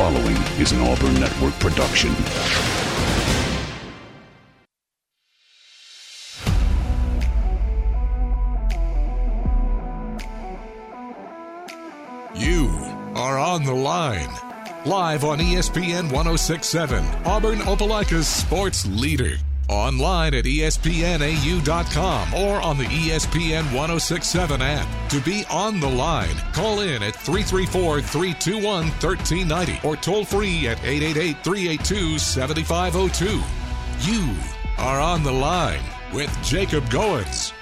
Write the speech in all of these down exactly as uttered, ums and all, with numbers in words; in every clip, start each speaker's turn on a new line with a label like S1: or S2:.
S1: following is an Auburn Network production.
S2: You are on the line. Live on E S P N one oh six point seven, Auburn Opelika's sports leader. Online at E S P N A U dot com or on the E S P N one oh six point seven app. To be on the line, call in at three three four, three two one, one three nine zero or toll free at eight eight eight, three eight two, seven five zero two. You are on the line with Jacob Goins.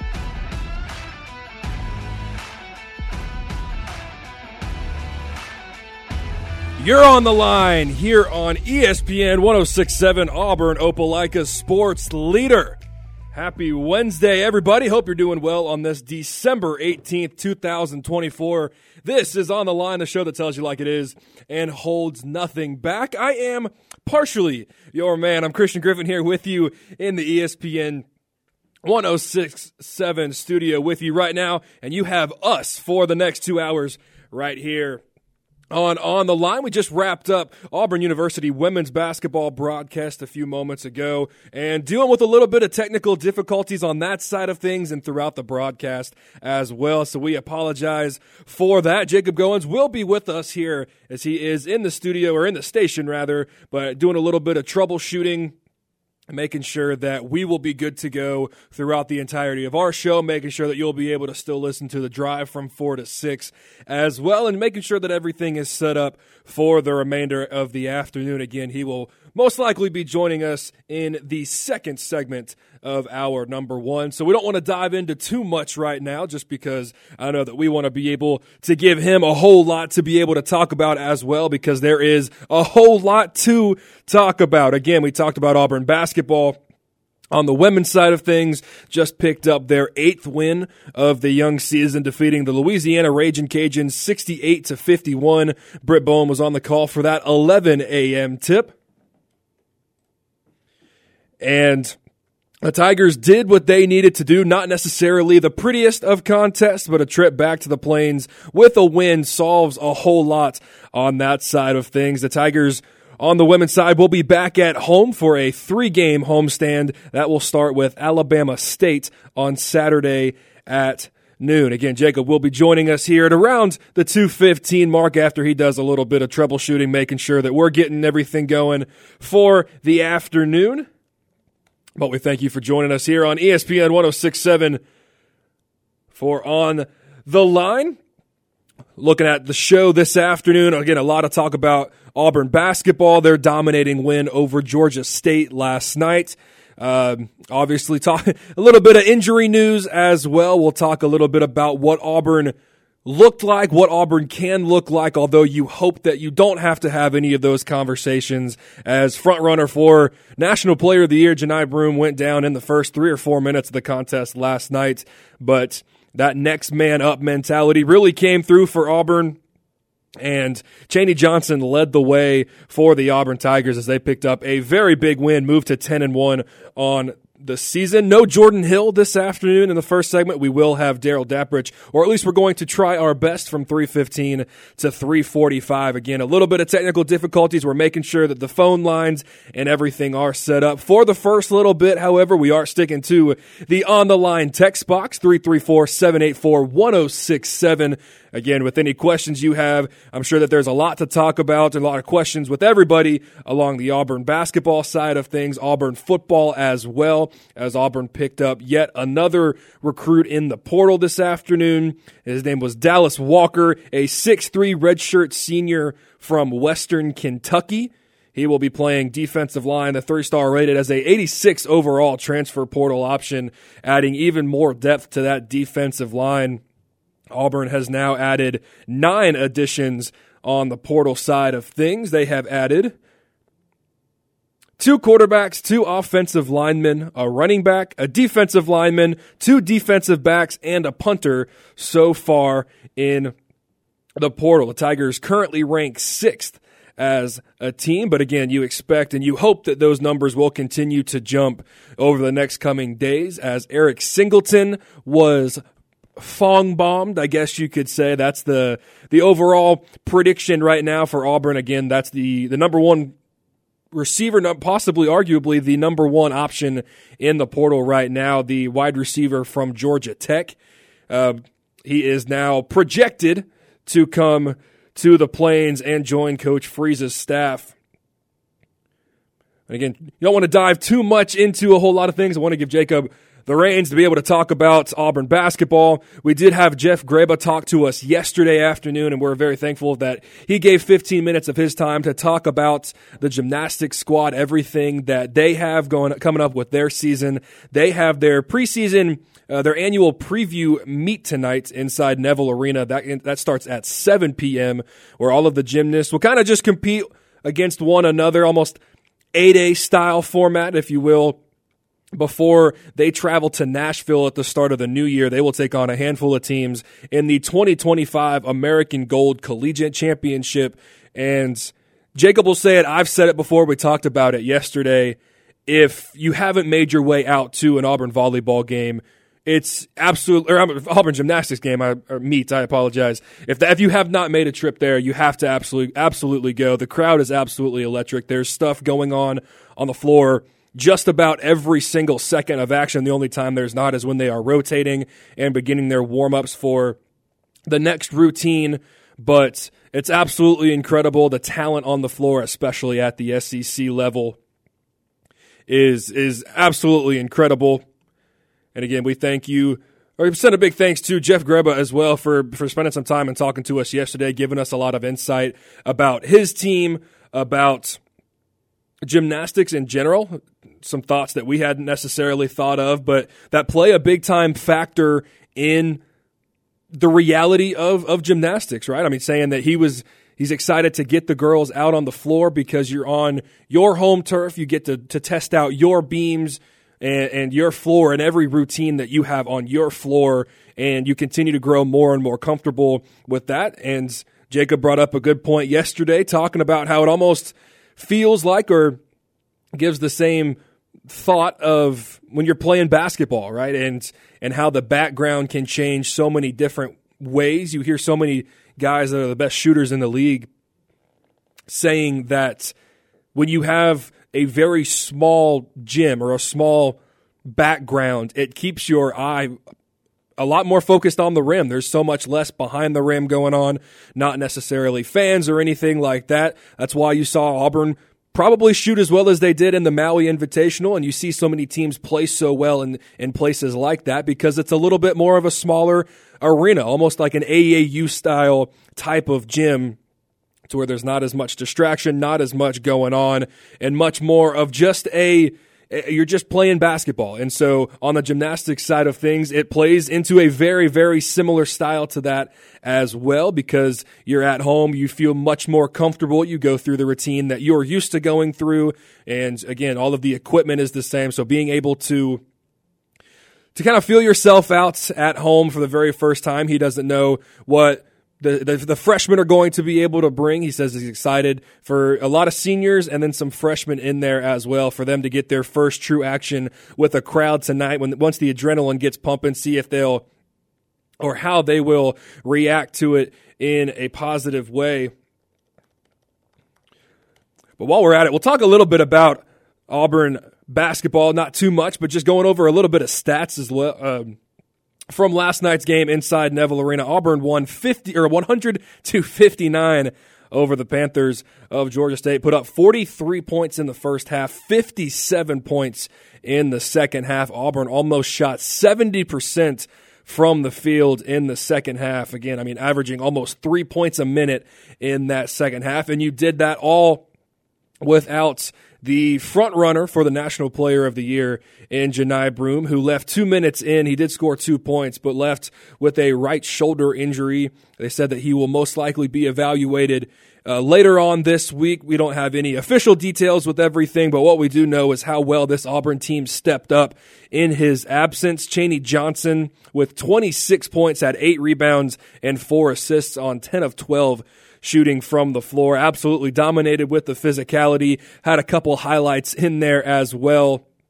S3: You're on the line here on E S P N one oh six point seven, Auburn Opelika's sports leader. Happy Wednesday, everybody. Hope you're doing well on this December eighteenth, twenty twenty-four. This is On the Line, the show that tells you like it is and holds nothing back. I am partially your man. I'm Christian Griffin here with you in the E S P N one oh six point seven studio with you right now, and you have us for the next two hours right here On On the Line. We just wrapped up Auburn University women's basketball broadcast a few moments ago and dealing with a little bit of technical difficulties on that side of things and throughout the broadcast as well. So we apologize for that. Jacob Goins will be with us here as he is in the studio, or in the station rather, but doing a little bit of troubleshooting, making sure that we will be good to go throughout the entirety of our show, making sure that you'll be able to still listen to the drive from four to six as well, and making sure that everything is set up for the remainder of the afternoon. Again, he will most likely be joining us in the second segment of our number one. So we don't want to dive into too much right now, just because I know that we want to be able to give him a whole lot to be able to talk about as well, because there is a whole lot to talk about. Again, we talked about Auburn basketball. On the women's side of things, just picked up their eighth win of the young season, defeating the Louisiana Ragin' Cajuns sixty-eight to fifty-one. Britt Bowen was on the call for that eleven a.m. tip. And the Tigers did what they needed to do, not necessarily the prettiest of contests, but a trip back to the Plains with a win solves a whole lot on that side of things. The Tigers on the women's side will be back at home for a three-game homestand. That will start with Alabama State on Saturday at noon. Again, Jacob will be joining us here at around the two fifteen mark after he does a little bit of troubleshooting, making sure that we're getting everything going for the afternoon. But we thank you for joining us here on E S P N one oh six point seven for On the Line. Looking at the show this afternoon, again, a lot of talk about Auburn basketball, their dominating win over Georgia State last night. Uh, obviously, talk a little bit of injury news as well. We'll talk a little bit about what Auburn looked like, what Auburn can look like, although you hope that you don't have to have any of those conversations, as frontrunner for National Player of the Year, Johni Broome, went down in the first three or four minutes of the contest last night. But that next man up mentality really came through for Auburn, and Chaney Johnson led the way for the Auburn Tigers as they picked up a very big win, moved to ten and one on the season. No Jordan Hill this afternoon in the first segment. We will have Darrell Dapprich, or at least we're going to try our best, from three fifteen to three forty-five. Again, a little bit of technical difficulties. We're making sure that the phone lines and everything are set up. For the first little bit, however, we are sticking to the On the Line text box, three three four, seven eight four, one oh six seven. Again, with any questions you have, I'm sure that there's a lot to talk about, and a lot of questions with everybody along the Auburn basketball side of things, Auburn football as well, as Auburn picked up yet another recruit in the portal this afternoon. His name was Dallas Walker, a six three redshirt senior from Western Kentucky. He will be playing defensive line, the three-star rated as a eighty-six overall transfer portal option, adding even more depth to that defensive line. Auburn has now added nine additions on the portal side of things. They have added two quarterbacks, two offensive linemen, a running back, a defensive lineman, two defensive backs, and a punter so far in the portal. The Tigers currently rank sixth as a team, but again, you expect and you hope that those numbers will continue to jump over the next coming days, as Eric Singleton was Fong bombed, I guess you could say. That's the the overall prediction right now for Auburn. Again, that's the, the number one receiver, possibly arguably the number one option in the portal right now, the wide receiver from Georgia Tech. Uh, he is now projected to come to the Plains and join Coach Freeze's staff. And again, you don't want to dive too much into a whole lot of things. I want to give Jacob the reins to be able to talk about Auburn basketball. We did have Jeff Greba talk to us yesterday afternoon, and we're very thankful that he gave fifteen minutes of his time to talk about the gymnastics squad, everything that they have going coming up with their season. They have their preseason, uh, their annual preview meet tonight inside Neville Arena. That that starts at seven p.m., where all of the gymnasts will kind of just compete against one another, almost eight A style format, if you will. Before they travel to Nashville at the start of the new year, they will take on a handful of teams in the twenty twenty-five American Gold Collegiate Championship. And Jacob will say it, I've said it before, we talked about it yesterday. If you haven't made your way out to an Auburn volleyball game, it's absolutely, or Auburn gymnastics game, I, or meet, I apologize. If that, if you have not made a trip there, you have to absolutely, absolutely go. The crowd is absolutely electric. There's stuff going on on the floor just about every single second of action. The only time there's not is when they are rotating and beginning their warm-ups for the next routine. But it's absolutely incredible. The talent on the floor, especially at the S E C level, is is absolutely incredible. And again, we thank you, or we send a big thanks to Jeff Greba as well for, for spending some time and talking to us yesterday, giving us a lot of insight about his team, about gymnastics in general, some thoughts that we hadn't necessarily thought of, but that play a big-time factor in the reality of, of gymnastics, right? I mean, saying that he was he's excited to get the girls out on the floor because you're on your home turf, you get to, to test out your beams and, and your floor and every routine that you have on your floor, and you continue to grow more and more comfortable with that. And Jacob brought up a good point yesterday, talking about how it almost feels like, or gives the same thought of when you're playing basketball, right? And and how the background can change so many different ways. You hear so many guys that are the best shooters in the league saying that when you have a very small gym or a small background, it keeps your eye a lot more focused on the rim. There's so much less behind the rim going on, not necessarily fans or anything like that. That's why you saw Auburn probably shoot as well as they did in the Maui Invitational, and you see so many teams play so well in, in places like that because it's a little bit more of a smaller arena, almost like an A A U-style type of gym, to where there's not as much distraction, not as much going on, and much more of just a you're just playing basketball. And so on the gymnastics side of things, it plays into a very, very similar style to that as well, because you're at home, you feel much more comfortable, you go through the routine that you're used to going through, and again, all of the equipment is the same, so being able to to kind of feel yourself out at home for the very first time. He doesn't know what The, the the freshmen are going to be able to bring. He says he's excited for a lot of seniors and then some freshmen in there as well, for them to get their first true action with a crowd tonight. When once the adrenaline gets pumping, see if they'll or how they will react to it in a positive way. But while we're at it, we'll talk a little bit about Auburn basketball, not too much, but just going over a little bit of stats as well. Um, From last night's game inside Neville Arena, Auburn won fifty or one hundred to fifty-nine over the Panthers of Georgia State. Put up forty-three points in the first half, fifty-seven points in the second half. Auburn almost shot seventy percent from the field in the second half. Again, I mean, averaging almost three points a minute in that second half, and you did that all without the front runner for the National Player of the Year in Johni Broome, who left two minutes in. He did score two points, but left with a right shoulder injury. They said that he will most likely be evaluated uh, later on this week. We don't have any official details with everything, but what we do know is how well this Auburn team stepped up in his absence. Chaney Johnson, with twenty-six points, had eight rebounds and four assists on ten of twelve shooting from the floor. Absolutely dominated with the physicality. Had a couple highlights in there as well.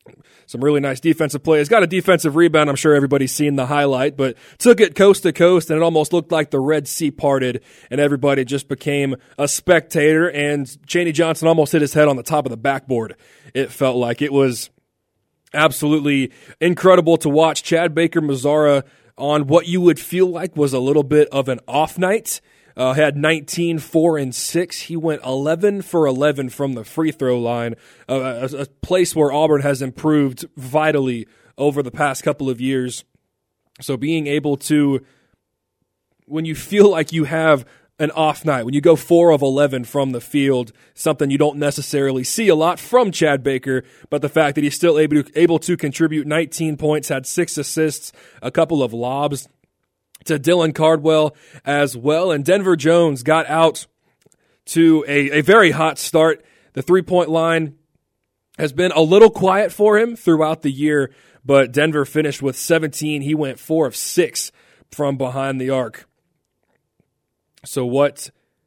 S3: Some really nice defensive plays. Got a defensive rebound. I'm sure everybody's seen the highlight, but took it coast to coast, and it almost looked like the Red Sea parted, and everybody just became a spectator, and Chaney Johnson almost hit his head on the top of the backboard. It felt like it was absolutely incredible to watch Chad Baker-Mazara on what you would feel like was a little bit of an off night. Uh, had nineteen, four, and six. He went eleven for eleven from the free throw line, uh, a, a place where Auburn has improved vitally over the past couple of years. So being able to, when you feel like you have an off night, when you go four of eleven from the field, something you don't necessarily see a lot from Chad Baker, but the fact that he's still able to, able to contribute nineteen points, had six assists, a couple of lobs to Dylan Cardwell as well. And Denver Jones got out to a, a very hot start. The three-point line has been a little quiet for him throughout the year, but Denver finished with seventeen. He went four of six from behind the arc. So what,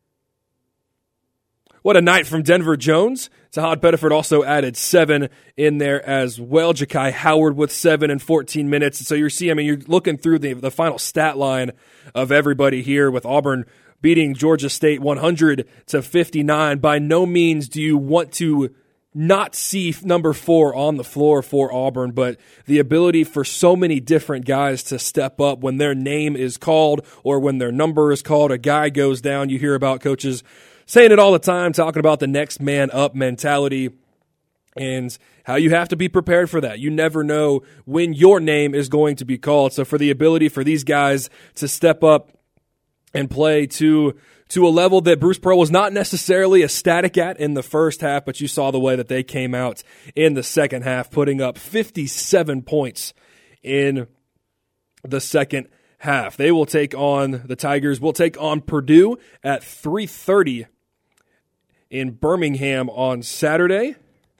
S3: what a night from Denver Jones. Tahad Pettiford also added seven in there as well. Ja'Kai Howard with seven in fourteen minutes. So you're seeing, I mean, you're looking through the, the final stat line of everybody here with Auburn beating Georgia State one hundred to fifty-nine. By no means do you want to not see number four on the floor for Auburn, but the ability for so many different guys to step up when their name is called or when their number is called, a guy goes down. You hear about coaches saying it all the time, talking about the next man up mentality and how you have to be prepared for that. You never know when your name is going to be called. So for the ability for these guys to step up and play to to a level that Bruce Pearl was not necessarily ecstatic at in the first half, but you saw the way that they came out in the second half, putting up fifty-seven points in the second half. They will take on, the Tigers will take on Purdue at three thirty in Birmingham on Saturday.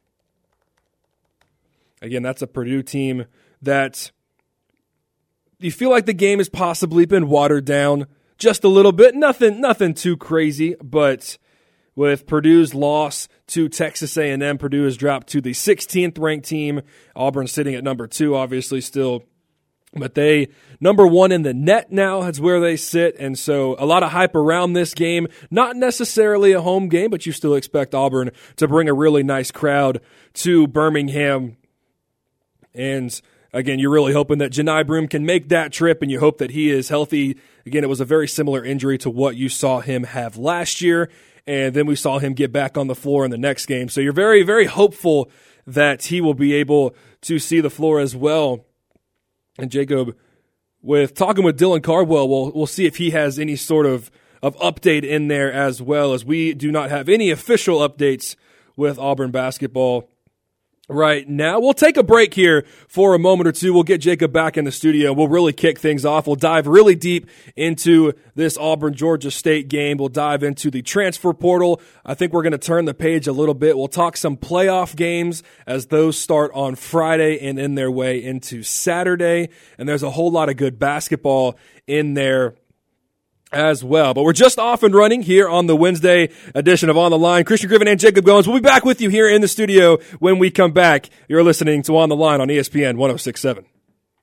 S3: Again, that's a Purdue team that you feel like the game has possibly been watered down just a little bit. Nothing nothing too crazy, but with Purdue's loss to Texas A and M, Purdue has dropped to the sixteenth ranked team. Auburn sitting at number two, obviously still. But they, number one in the net now, is where they sit. And so a lot of hype around this game. Not necessarily a home game, but you still expect Auburn to bring a really nice crowd to Birmingham. And again, you're really hoping that Johni Broome can make that trip, and you hope that he is healthy. Again, it was a very similar injury to what you saw him have last year, and then we saw him get back on the floor in the next game. So you're very, very hopeful that he will be able to see the floor as well. And Jacob, with talking with Dylan Cardwell, we'll, we'll see if he has any sort of, of update in there as well, as we do not have any official updates with Auburn basketball right now. We'll take a break here for a moment or two. We'll get Jacob back in the studio. We'll really kick things off. We'll dive really deep into this Auburn-Georgia State game. We'll dive into the transfer portal. I think we're going to turn the page a little bit. We'll talk some playoff games as those start on Friday and in their way into Saturday. And there's a whole lot of good basketball in there as well. But we're just off and running here on the Wednesday edition of On the Line. Christian Griffin and Jacob Goins. We'll be back with you here in the studio when we come back. You're listening to On the Line on E S P N one oh six point seven.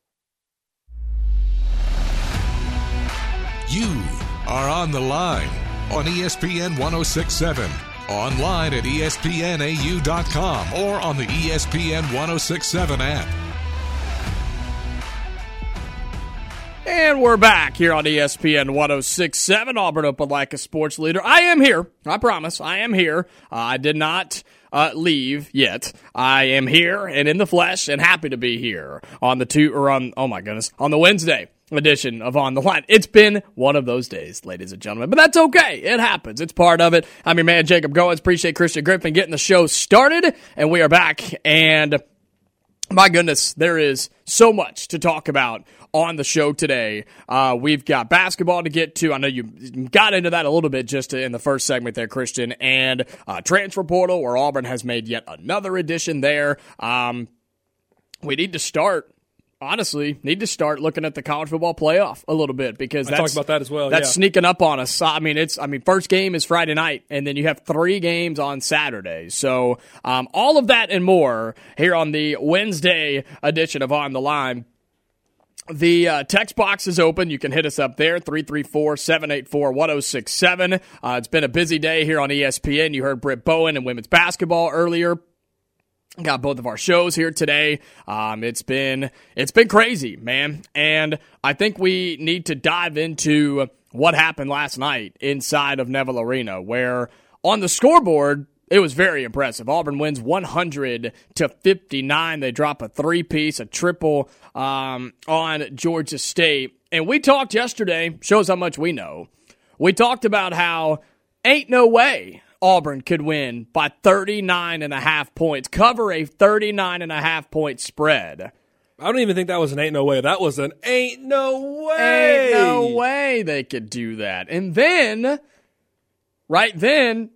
S2: You are On the Line on E S P N one oh six point seven. Online at E S P N A U dot com or on the E S P N one oh six point seven app.
S4: And we're back here on E S P N one oh six point seven, Auburn Opelika Sports Leader. I am here. I promise. I am here. Uh, I did not uh, leave yet. I am here and in the flesh and happy to be here on the two, or on, oh my goodness, on the Wednesday edition of On the Line. It's been one of those days, ladies and gentlemen, but that's okay. It happens. It's part of it. I'm your man, Jacob Goins. Appreciate Christian Griffin getting the show started, and we are back. And my goodness, there is so much to talk about on the show today. Uh, we've got basketball to get to. I know you got into that a little bit just in the first segment there, Christian, and uh, transfer portal, where Auburn has made yet another addition there. Um, we need to start honestly need to start looking at the college football playoff a little bit because
S3: I
S4: that's,
S3: talked about that as well.
S4: That's
S3: yeah.
S4: sneaking up on us. I mean, it's I mean, first game is Friday night, and then you have three games on Saturday. So um, all of that and more here on the Wednesday edition of On the Line. The uh, text box is open. You can hit us up there, three three four, seven eight four, one oh six seven. Uh, it's been a busy day here on E S P N. You heard Britt Bowen and women's basketball earlier. Got both of our shows here today. Um, it's been it's been crazy, man. And I think we need to dive into what happened last night inside of Neville Arena, where on the scoreboard, it was very impressive. Auburn wins one hundred to fifty-nine. They drop a three-piece, a triple um, on Georgia State. And we talked yesterday, shows how much we know. We talked about how ain't no way Auburn could win by thirty-nine and a half points, cover a thirty-nine and a half point spread.
S3: I don't even think that was an ain't no way. That was an ain't no way.
S4: Ain't no way they could do that. And then, right then,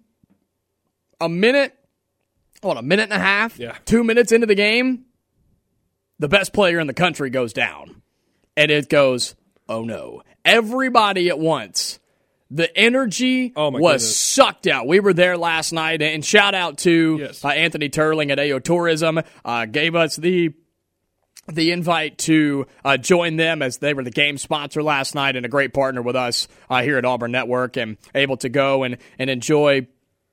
S4: a minute, what, a minute and a half?
S3: Yeah.
S4: Two minutes into the game, the best player in the country goes down. And it goes, oh no. Everybody at once. The energy
S3: oh my
S4: was
S3: goodness.
S4: sucked out. We were there last night, and shout out to
S3: yes.
S4: uh, Anthony Turling at A O Tourism. Uh, gave us the the invite to uh, join them as they were the game sponsor last night and a great partner with us uh, here at Auburn Network, and able to go and, and enjoy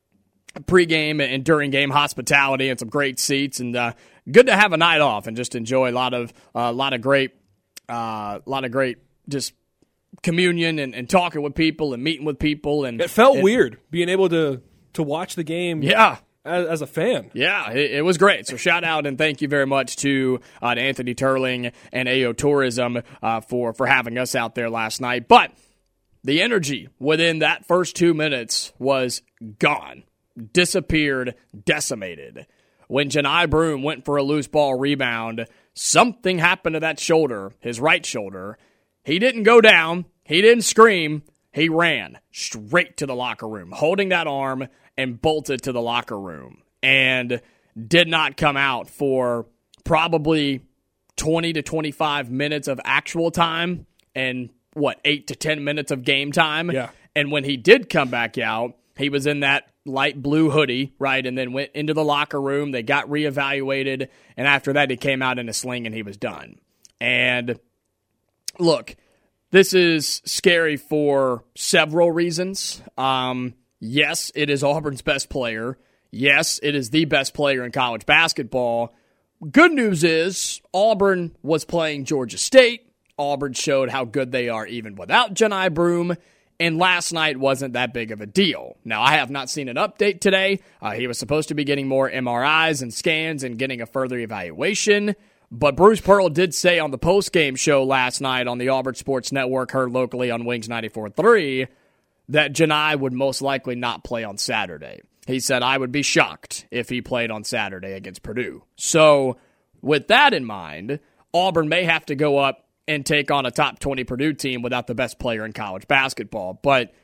S4: pregame and during game hospitality and some great seats, and uh, good to have a night off and just enjoy a lot of a uh, lot of great, a uh, lot of great just communion and, and talking with people and meeting with people. And
S3: it felt
S4: and,
S3: weird being able to to watch the game.
S4: Yeah.
S3: As, as a fan.
S4: Yeah, it, it was great. So shout out and thank you very much to, uh, to Anthony Turling and A O Tourism uh, for, for having us out there last night. But the energy within that first two minutes was gone, disappeared, decimated. When Janai Broome went for a loose ball rebound, something happened to that shoulder, his right shoulder. He didn't go down. He didn't scream. He ran straight to the locker room, holding that arm, and bolted to the locker room, and did not come out for probably twenty to twenty-five minutes of actual time and, what, eight to ten minutes of game time.
S3: Yeah.
S4: And when he did come back out, he was in that light blue hoodie, right, and then went into the locker room. They got reevaluated, and after that he came out in a sling and he was done. And look, this is scary for several reasons. Um... Yes, it is Auburn's best player. Yes, it is the best player in college basketball. Good news is Auburn was playing Georgia State. Auburn showed how good they are even without Janai Broome, and last night wasn't that big of a deal. Now, I have not seen an update today. Uh, he was supposed to be getting more M R Is and scans and getting a further evaluation, but Bruce Pearl did say on the postgame show last night on the Auburn Sports Network, heard locally on Wings ninety-four point three, that Janai would most likely not play on Saturday. He said, I would be shocked if he played on Saturday against Purdue. So, with that in mind, Auburn may have to go up and take on a top twenty Purdue team without the best player in college basketball. But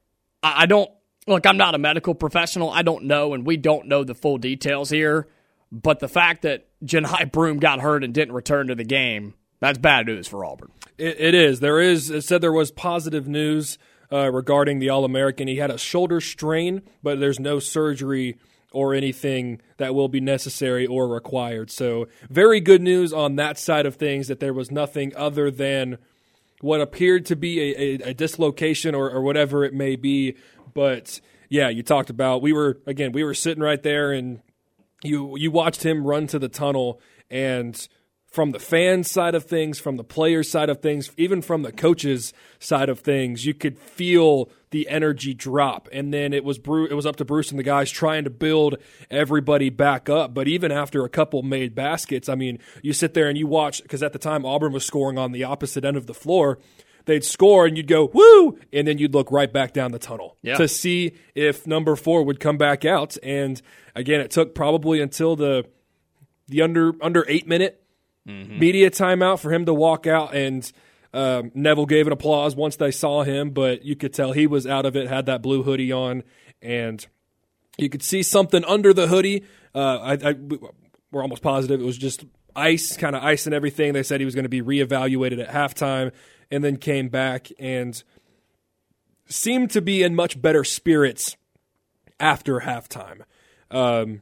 S4: I don't, look, I'm not a medical professional. I don't know, and we don't know the full details here. But the fact that Janai Broome got hurt and didn't return to the game, that's bad news for Auburn.
S3: It, it is. There is, it said there was positive news Uh, regarding the All-American. He had a shoulder strain, but there's no surgery or anything that will be necessary or required. So very good news on that side of things, that there was nothing other than what appeared to be a, a, a dislocation or, or whatever it may be. But yeah, you talked about, we were, again, we were sitting right there, and you you watched him run to the tunnel, and from the fans' side of things, from the players' side of things, even from the coaches' side of things, you could feel the energy drop. And then it was Bruce, it was up to Bruce and the guys trying to build everybody back up. But even after a couple made baskets, I mean, you sit there and you watch, because at the time Auburn was scoring on the opposite end of the floor. They'd score and you'd go, woo! And then you'd look right back down the tunnel
S4: yeah.
S3: to see if number four would come back out. And again, it took probably until the the under under eight minute Mm-hmm. media timeout for him to walk out, and um, Neville gave an applause once they saw him, but you could tell he was out of it, had that blue hoodie on, and you could see something under the hoodie. Uh, I, I, we're almost positive it was just ice, kind of ice and everything. They said he was going to be reevaluated at halftime, and then came back and seemed to be in much better spirits after halftime. Um,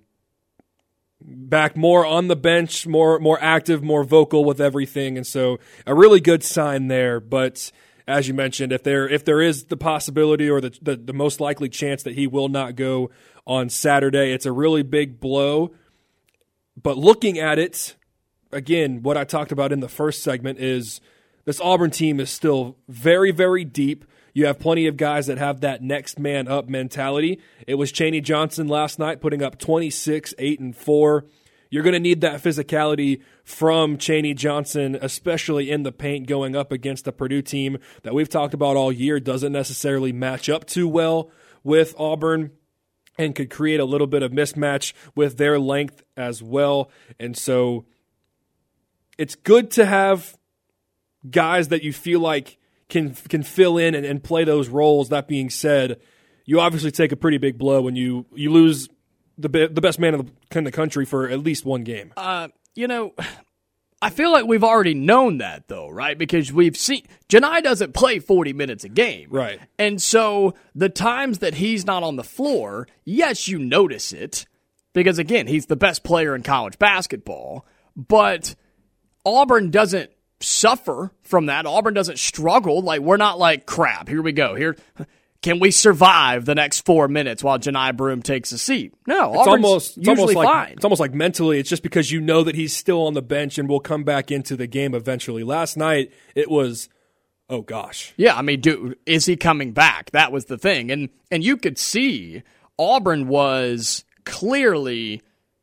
S3: back more on the bench, more more active, more vocal with everything, and so a really good sign there. But as you mentioned, if there if there is the possibility or the, the the most likely chance that he will not go on Saturday, it's a really big blow. But looking at it, again, what I talked about in the first segment is this Auburn team is still very, very deep. You have plenty of guys that have that next man up mentality. It was Chaney Johnson last night putting up twenty-six, eight, and four. You're going to need that physicality from Chaney Johnson, especially in the paint going up against the Purdue team that we've talked about all year doesn't necessarily match up too well with Auburn and could create a little bit of mismatch with their length as well. And so it's good to have guys that you feel like can can fill in and, and play those roles. That being said, you obviously take a pretty big blow when you, you lose the the best man in the, in the country for at least one game.
S4: Uh, you know, I feel like we've already known that, though, right? Because we've seen Johni doesn't play forty minutes a game.
S3: Right.
S4: And so the times that he's not on the floor, yes, you notice it. Because, again, he's the best player in college basketball. But Auburn doesn't suffer from that. Auburn doesn't struggle. Like, we're not like, crap, here we go. Here, can we survive the next four minutes while Johni Broome takes a seat? No,
S3: it's
S4: Auburn's
S3: almost, it's
S4: usually
S3: almost like,
S4: fine.
S3: It's almost like mentally, it's just because you know that he's still on the bench and will come back into the game eventually. Last night, it was, oh gosh.
S4: Yeah, I mean, dude, is he coming back? That was the thing. And and you could see Auburn was clearly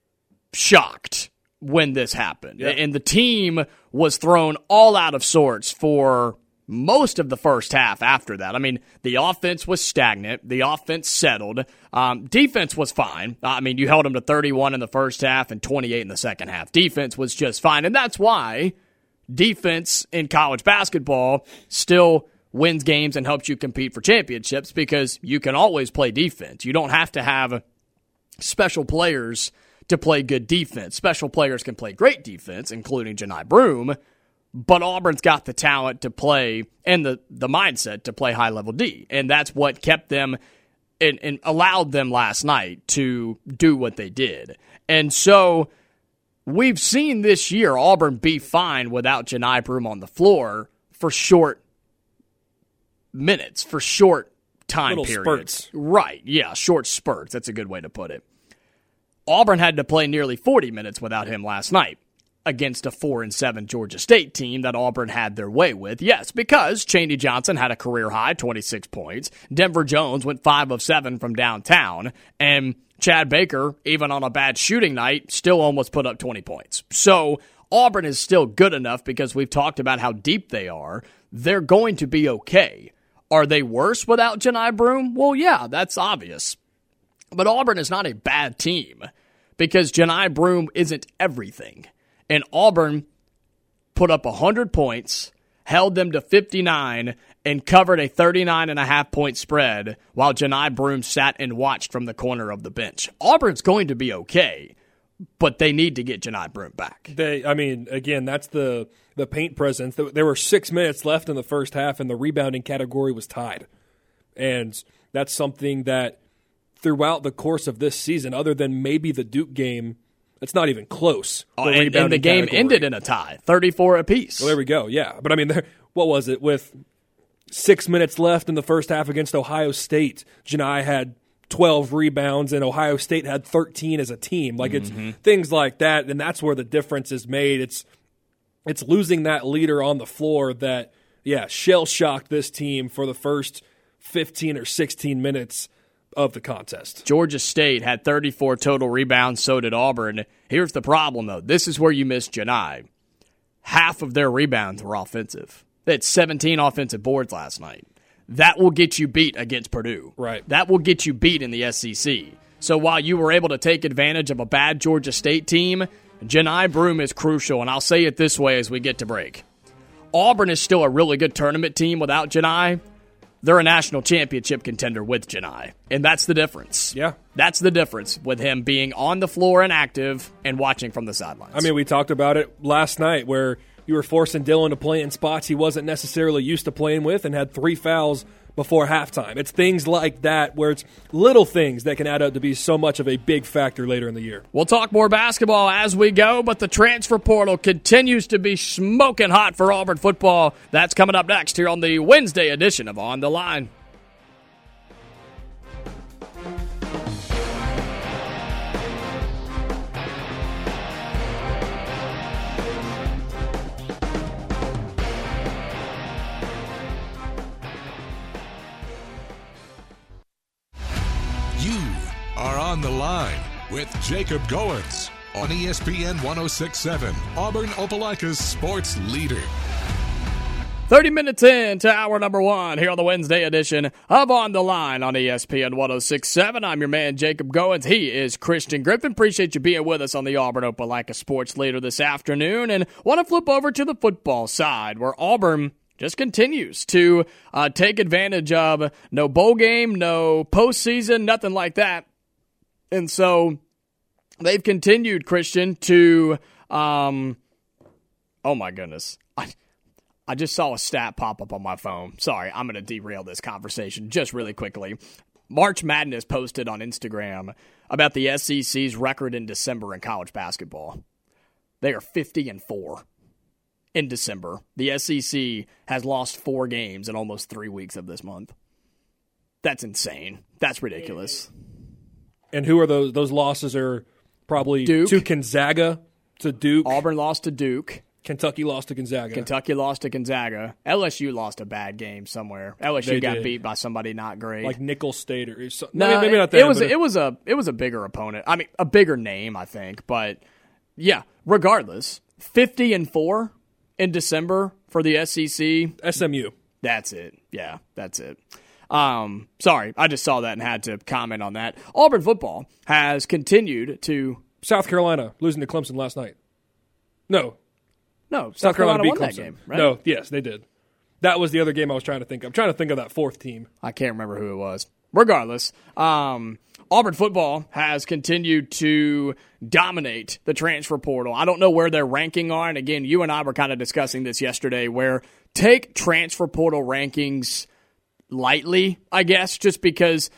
S4: shocked when this happened.
S3: Yeah.
S4: And the team was thrown all out of sorts for most of the first half after that. I mean, the offense was stagnant. The offense settled. Um, defense was fine. I mean, you held them to thirty-one in the first half and twenty-eight in the second half. Defense was just fine. And that's why defense in college basketball still wins games and helps you compete for championships, because you can always play defense. You don't have to have special players to play good defense. Special players can play great defense, including Johni Broome, but Auburn's got the talent to play and the, the mindset to play high-level D, and that's what kept them and, and allowed them last night to do what they did. And so we've seen this year Auburn be fine without Johni Broome on the floor for short minutes, for short time
S3: Little
S4: periods.
S3: spurts.
S4: Right, yeah, short spurts. That's a good way to put it. Auburn had to play nearly forty minutes without him last night against a four and seven Georgia State team that Auburn had their way with. Yes, because Chaney Johnson had a career-high twenty-six points. Denver Jones went five of seven from downtown. And Chad Baker, even on a bad shooting night, still almost put up twenty points. So Auburn is still good enough, because we've talked about how deep they are. They're going to be okay. Are they worse without Johni Broome? Well, yeah, that's obvious. But Auburn is not a bad team, because Johni Broome isn't everything. And Auburn put up one hundred points, held them to fifty-nine, and covered a thirty-nine and a half point spread while Johni Broome sat and watched from the corner of the bench. Auburn's going to be okay, but they need to get Johni Broome back.
S3: They, I mean, again, that's the, the paint presence. There were six minutes left in the first half, and the rebounding category was tied. And that's something that throughout the course of this season, other than maybe the Duke game, it's not even close.
S4: Oh, and, and the game
S3: category.
S4: ended in a tie, thirty-four apiece.
S3: Well, there we go, yeah. But, I mean, there, what was it? With six minutes left in the first half against Ohio State, Johni had twelve rebounds, and Ohio State had thirteen as a team. Like, mm-hmm. it's things like that, and that's where the difference is made. It's it's losing that leader on the floor that, yeah, shell-shocked this team for the first fifteen or sixteen minutes of the contest.
S4: Georgia State had thirty-four total rebounds, so did Auburn. Here's the problem, though. This is where you miss Johni. Half of their rebounds were offensive. They had seventeen offensive boards last night. That will get you beat against Purdue.
S3: Right.
S4: That will get you beat in the S E C. So while you were able to take advantage of a bad Georgia State team, Johni Broome is crucial, and I'll say it this way as we get to break. Auburn is still a really good tournament team without Johni, they're a national championship contender with Janai. And that's the difference.
S3: Yeah.
S4: That's the difference with him being on the floor and active and watching from the sidelines.
S3: I mean, we talked about it last night where you were forcing Dylan to play in spots he wasn't necessarily used to playing with and had three fouls before halftime. It's things like that where it's little things that can add up to be so much of a big factor later in the year.
S4: We'll talk more basketball as we go, but the transfer portal continues to be smoking hot for Auburn football. That's coming up next here on the Wednesday edition of On the Line.
S2: Are on the line with Jacob Goins on E S P N one oh six point seven, Auburn Opelika's sports leader.
S4: thirty minutes in to hour number one here on the Wednesday edition of On the Line on E S P N one oh six point seven. I'm your man, Jacob Goins. He is Christian Griffin. Appreciate you being with us on the Auburn Opelika sports leader this afternoon. And want to flip over to the football side where Auburn just continues to uh, take advantage of no bowl game, no postseason, nothing like that. And so they've continued, Christian, to, um, oh my goodness. I, I just saw a stat pop up on my phone. Sorry, I'm going to derail this conversation just really quickly. March Madness posted on Instagram about the S E C's record in December in college basketball. They are fifty and four in December. The S E C has lost four games in almost three weeks of this month. That's insane. That's ridiculous.
S3: And who are those? Those losses are probably
S4: Duke.
S3: to Gonzaga, to Duke.
S4: Auburn lost to Duke.
S3: Kentucky lost to Gonzaga.
S4: Kentucky lost to Gonzaga. L S U lost a bad game somewhere. L S U
S3: They
S4: got
S3: did.
S4: beat by somebody not great.
S3: Like Nickel State or something.
S4: no,
S3: maybe, maybe not
S4: it,
S3: that.
S4: it was
S3: but
S4: it was a it was a bigger opponent. I mean, a bigger name, I think. But yeah, regardless, fifty and four in December for the S E C.
S3: S M U.
S4: That's it. Yeah, that's it. Um, sorry, I just saw that and had to comment on that. Auburn football has continued to
S3: South Carolina losing to Clemson last night. No.
S4: no South,
S3: South Carolina,
S4: Carolina,
S3: beat
S4: won
S3: Clemson.
S4: that game. Right?
S3: No, yes, they did. That was the other game I was trying to think of. I'm trying to think of that fourth team.
S4: I can't remember who it was. Regardless, um, Auburn football has continued to dominate the transfer portal. I don't know where their ranking are, and again, you and I were kind of discussing this yesterday, where take transfer portal rankings lightly, I guess, just because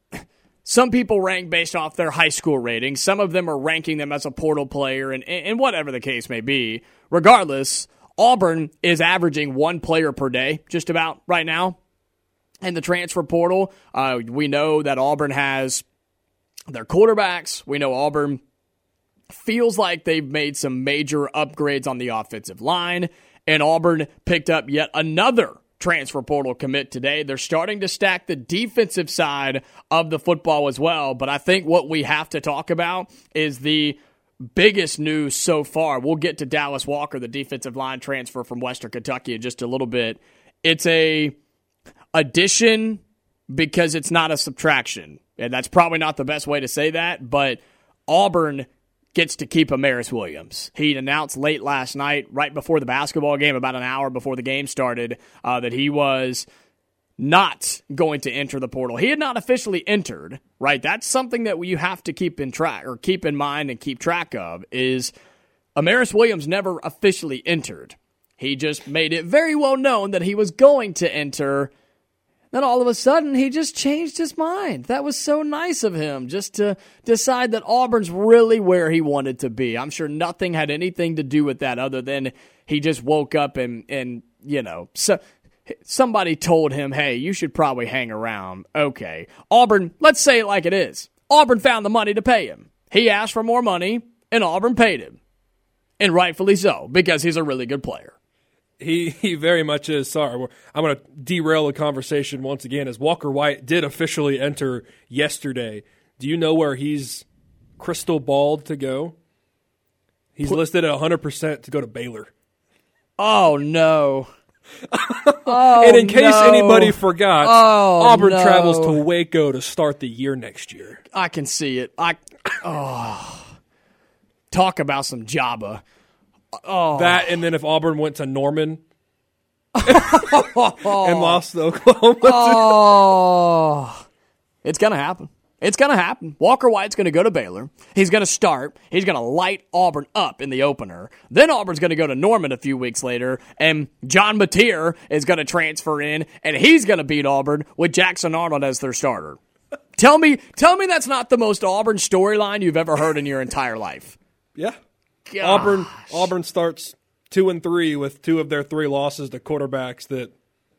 S4: some people rank based off their high school ratings. Some of them are ranking them as a portal player, and, and whatever the case may be. Regardless, Auburn is averaging one player per day just about right now in the transfer portal. Uh, we know that Auburn has their quarterbacks. We know Auburn feels like they've made some major upgrades on the offensive line, and Auburn picked up yet another transfer portal commit today. They're starting to stack the defensive side of the football as well, but I think what we have to talk about is the biggest news so far. We'll get to Dallas Walker, the defensive line transfer from Western Kentucky, in just a little bit. It's a addition because it's not a subtraction, and that's probably not the best way to say that, but Auburn gets to keep Amaris Williams. He announced late last night, right before the basketball game, about an hour before the game started, uh, that he was not going to enter the portal. He had not officially entered, right? That's something that you have to keep in track or keep in mind and keep track of is Amaris Williams never officially entered. He just made it very well known that he was going to enter. Then all of a sudden, he just changed his mind. That was so nice of him, just to decide that Auburn's really where he wanted to be. I'm sure nothing had anything to do with that other than he just woke up and, and you know, so somebody told him, hey, you should probably hang around. Okay. Auburn, let's say it like it is. Auburn found the money to pay him. He asked for more money, and Auburn paid him. And rightfully so, because he's a really good player.
S3: He he very much is. Sorry, I'm going to derail the conversation once again, as Walker White did officially enter yesterday. Do you know where he's crystal balled to go? He's listed at one hundred percent to go to Baylor.
S4: Oh, no. oh,
S3: and in case
S4: no.
S3: anybody forgot,
S4: oh,
S3: Auburn
S4: no.
S3: travels to Waco to start the year next year.
S4: I can see it. I oh, talk about some Jabba. Oh.
S3: That, and then if Auburn went to Norman, and lost to Oklahoma.
S4: Oh, it's going to happen. It's going to happen. Walker White's going to go to Baylor. He's going to start. He's going to light Auburn up in the opener. Then Auburn's going to go to Norman a few weeks later, and John Mateer is going to transfer in, and he's going to beat Auburn with Jackson Arnold as their starter. Tell me, tell me that's not the most Auburn storyline you've ever heard in your entire life.
S3: Yeah.
S4: Gosh.
S3: Auburn Auburn starts two and three with two of their three losses to quarterbacks that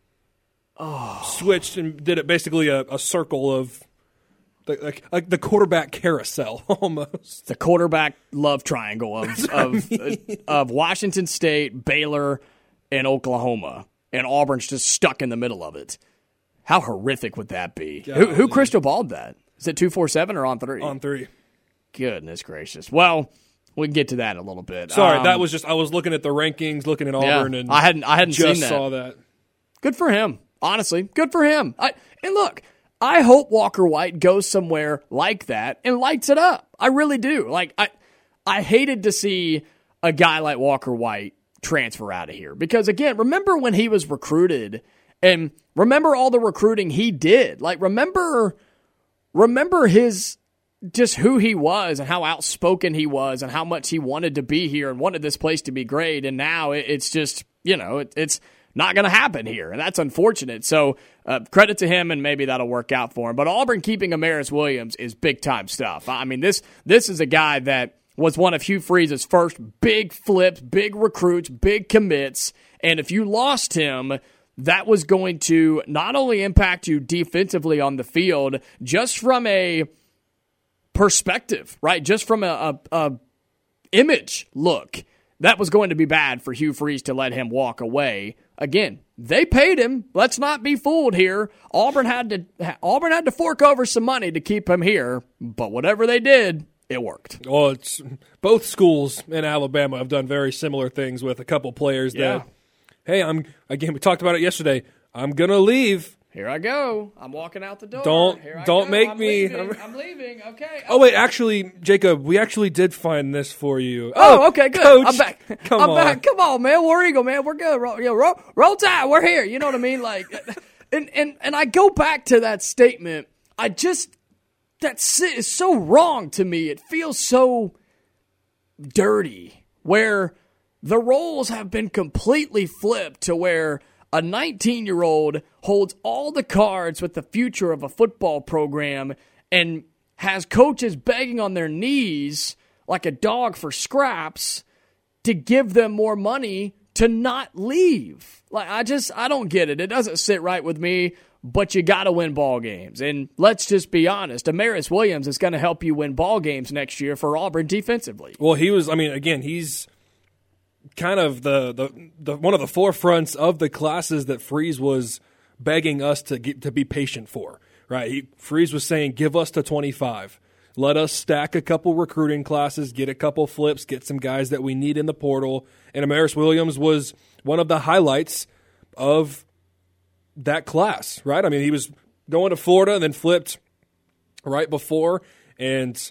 S3: oh. switched and did it basically a, a circle of the, like, like the quarterback carousel almost.
S4: The quarterback love triangle of of, uh, of Washington State, Baylor, and Oklahoma, and Auburn's just stuck in the middle of it. How horrific would that be?
S3: God,
S4: who who
S3: dude.
S4: crystal balled that? Is it two four seven or on three?
S3: On three.
S4: Goodness gracious. Well, we can get to that in a little bit.
S3: Sorry,
S4: um,
S3: that was just I was looking at the rankings, looking at Auburn,
S4: yeah,
S3: and
S4: I hadn't I hadn't
S3: just
S4: seen that.
S3: saw that.
S4: Good for him. Honestly, good for him. I, and look, I hope Walker White goes somewhere like that and lights it up. I really do. Like I, I hated to see a guy like Walker White transfer out of here because again, remember when he was recruited, and remember all the recruiting he did. Like remember, remember his. Just who he was and how outspoken he was and how much he wanted to be here and wanted this place to be great. And now it's just, you know, it, it's not going to happen here. And that's unfortunate. So uh, credit to him, and maybe that'll work out for him. But Auburn keeping Amaris Williams is big-time stuff. I mean, this this is a guy that was one of Hugh Freeze's first big flips, big recruits, big commits. And if you lost him, that was going to not only impact you defensively on the field, just from a perspective, right? Just from a, a, a image look, that was going to be bad for Hugh Freeze to let him walk away. Again, they paid him. Let's not be fooled here. Auburn had to Auburn had to fork over some money to keep him here, but whatever they did, it worked.
S3: Well, it's both schools in Alabama have done very similar things with a couple players
S4: Yeah.
S3: that, hey, I'm again, we talked about it yesterday. I'm gonna leave.
S4: Here I go. I'm walking out the door.
S3: Don't
S4: Here I
S3: don't
S4: go.
S3: make
S4: I'm
S3: me.
S4: Leaving. I'm leaving. Okay.
S3: Oh wait, actually, Jacob, we actually did find this for you.
S4: Oh, okay, good.
S3: Coach,
S4: I'm back.
S3: Come
S4: I'm
S3: on,
S4: back. Come on, man. War Eagle, man. We're good. Roll, you know, roll, roll Tide. We're here. You know what I mean? Like, and and and I go back to that statement. I just that is so wrong to me. It feels so dirty. Where the roles have been completely flipped to where a nineteen-year-old holds all the cards with the future of a football program and has coaches begging on their knees like a dog for scraps to give them more money to not leave. Like, I just, I don't get it. It doesn't sit right with me, but you got to win ball games. And let's just be honest, Amaris Williams is going to help you win ball games next year for Auburn defensively.
S3: Well, he was, I mean, again, he's kind of the, the, the one of the forefronts of the classes that Freeze was begging us to get, to be patient for, right? He, Freeze was saying, give us to twenty-five. Let us stack a couple recruiting classes, get a couple flips, get some guys that we need in the portal. And Amaris Williams was one of the highlights of that class, right? I mean, he was going to Florida and then flipped right before. And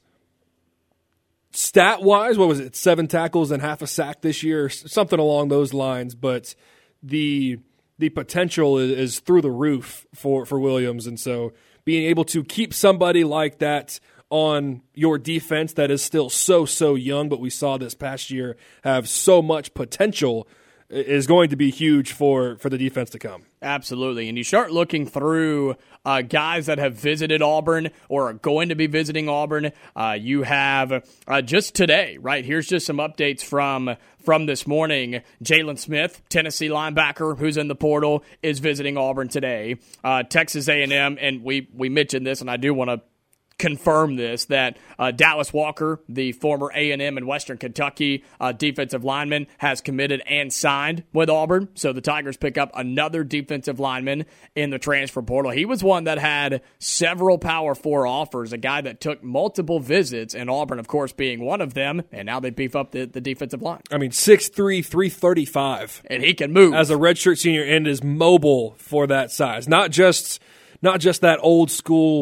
S3: stat-wise, what was it, seven tackles and half a sack this year, something along those lines. But the the potential is, is through the roof for, for Williams. And so being able to keep somebody like that on your defense that is still so, so young, but we saw this past year have so much potential, is going to be huge for, for the defense to come.
S4: Absolutely. And you start looking through uh, guys that have visited Auburn or are going to be visiting Auburn. Uh, you have uh, just today, right? Here's just some updates from from this morning. Jalen Smith, Tennessee linebacker who's in the portal, is visiting Auburn today. Uh, Texas A and M, and we, we mentioned this, and I do want to confirm this, that uh, Dallas Walker, the former A and M and Western Kentucky uh, defensive lineman, has committed and signed with Auburn. So the Tigers pick up another defensive lineman in the transfer portal. He was one that had several Power Four offers, a guy that took multiple visits, and Auburn, of course, being one of them, and now they beef up the, the defensive line.
S3: I mean, six three, three thirty-five.
S4: And he can move.
S3: As a redshirt senior and is mobile for that size. Not just, not just that old school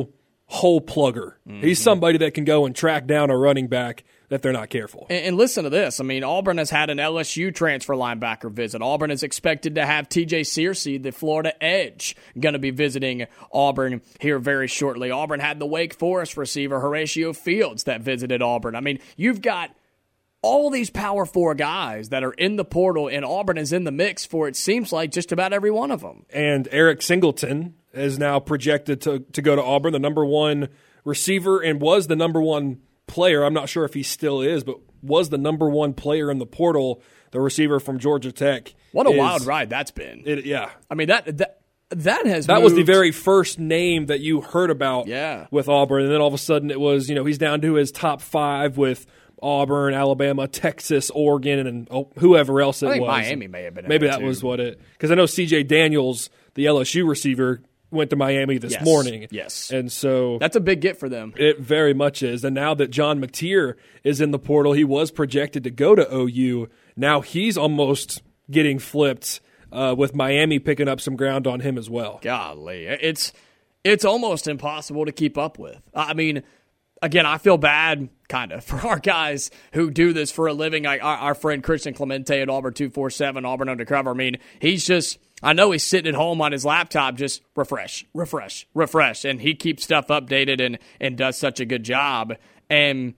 S3: hole plugger. Mm-hmm. He's somebody that can go and track down a running back if they're not careful.
S4: And, and listen to this. I mean, Auburn has had an L S U transfer linebacker visit. Auburn is expected to have T J Searcy, the Florida Edge, going to be visiting Auburn here very shortly. Auburn had the Wake Forest receiver, Horatio Fields, that visited Auburn. I mean, you've got all these Power Four guys that are in the portal, and Auburn is in the mix for, it seems like, just about every one of them.
S3: And Eric Singleton is now projected to, to go to Auburn, the number one receiver, and was the number one player. I'm not sure if he still is, but was the number one player in the portal, the receiver from Georgia Tech.
S4: What a
S3: is,
S4: wild ride that's been.
S3: It, yeah.
S4: I mean, that that, that has
S3: That
S4: moved.
S3: was the very first name that you heard about
S4: yeah.
S3: with Auburn, and then all of a sudden it was, you know, he's down to his top five with Auburn, Alabama, Texas, Oregon, and oh, whoever else it
S4: I think
S3: was.
S4: Miami may have been in
S3: Maybe
S4: there
S3: that
S4: too.
S3: was what it – because I know C J Daniels, the L S U receiver, went to Miami this
S4: yes.
S3: morning.
S4: Yes.
S3: And so
S4: that's a big get for them.
S3: It very much is. And now that John Mateer is in the portal, he was projected to go to O U. Now he's almost getting flipped uh, with Miami picking up some ground on him as well.
S4: Golly. It's it's almost impossible to keep up with. I mean, again, I feel bad kind of for our guys who do this for a living. I, our, our friend Christian Clemente at Auburn two forty-seven, Auburn Undercover. I mean, he's just – I know he's sitting at home on his laptop just refresh, refresh, refresh, and he keeps stuff updated and, and does such a good job. And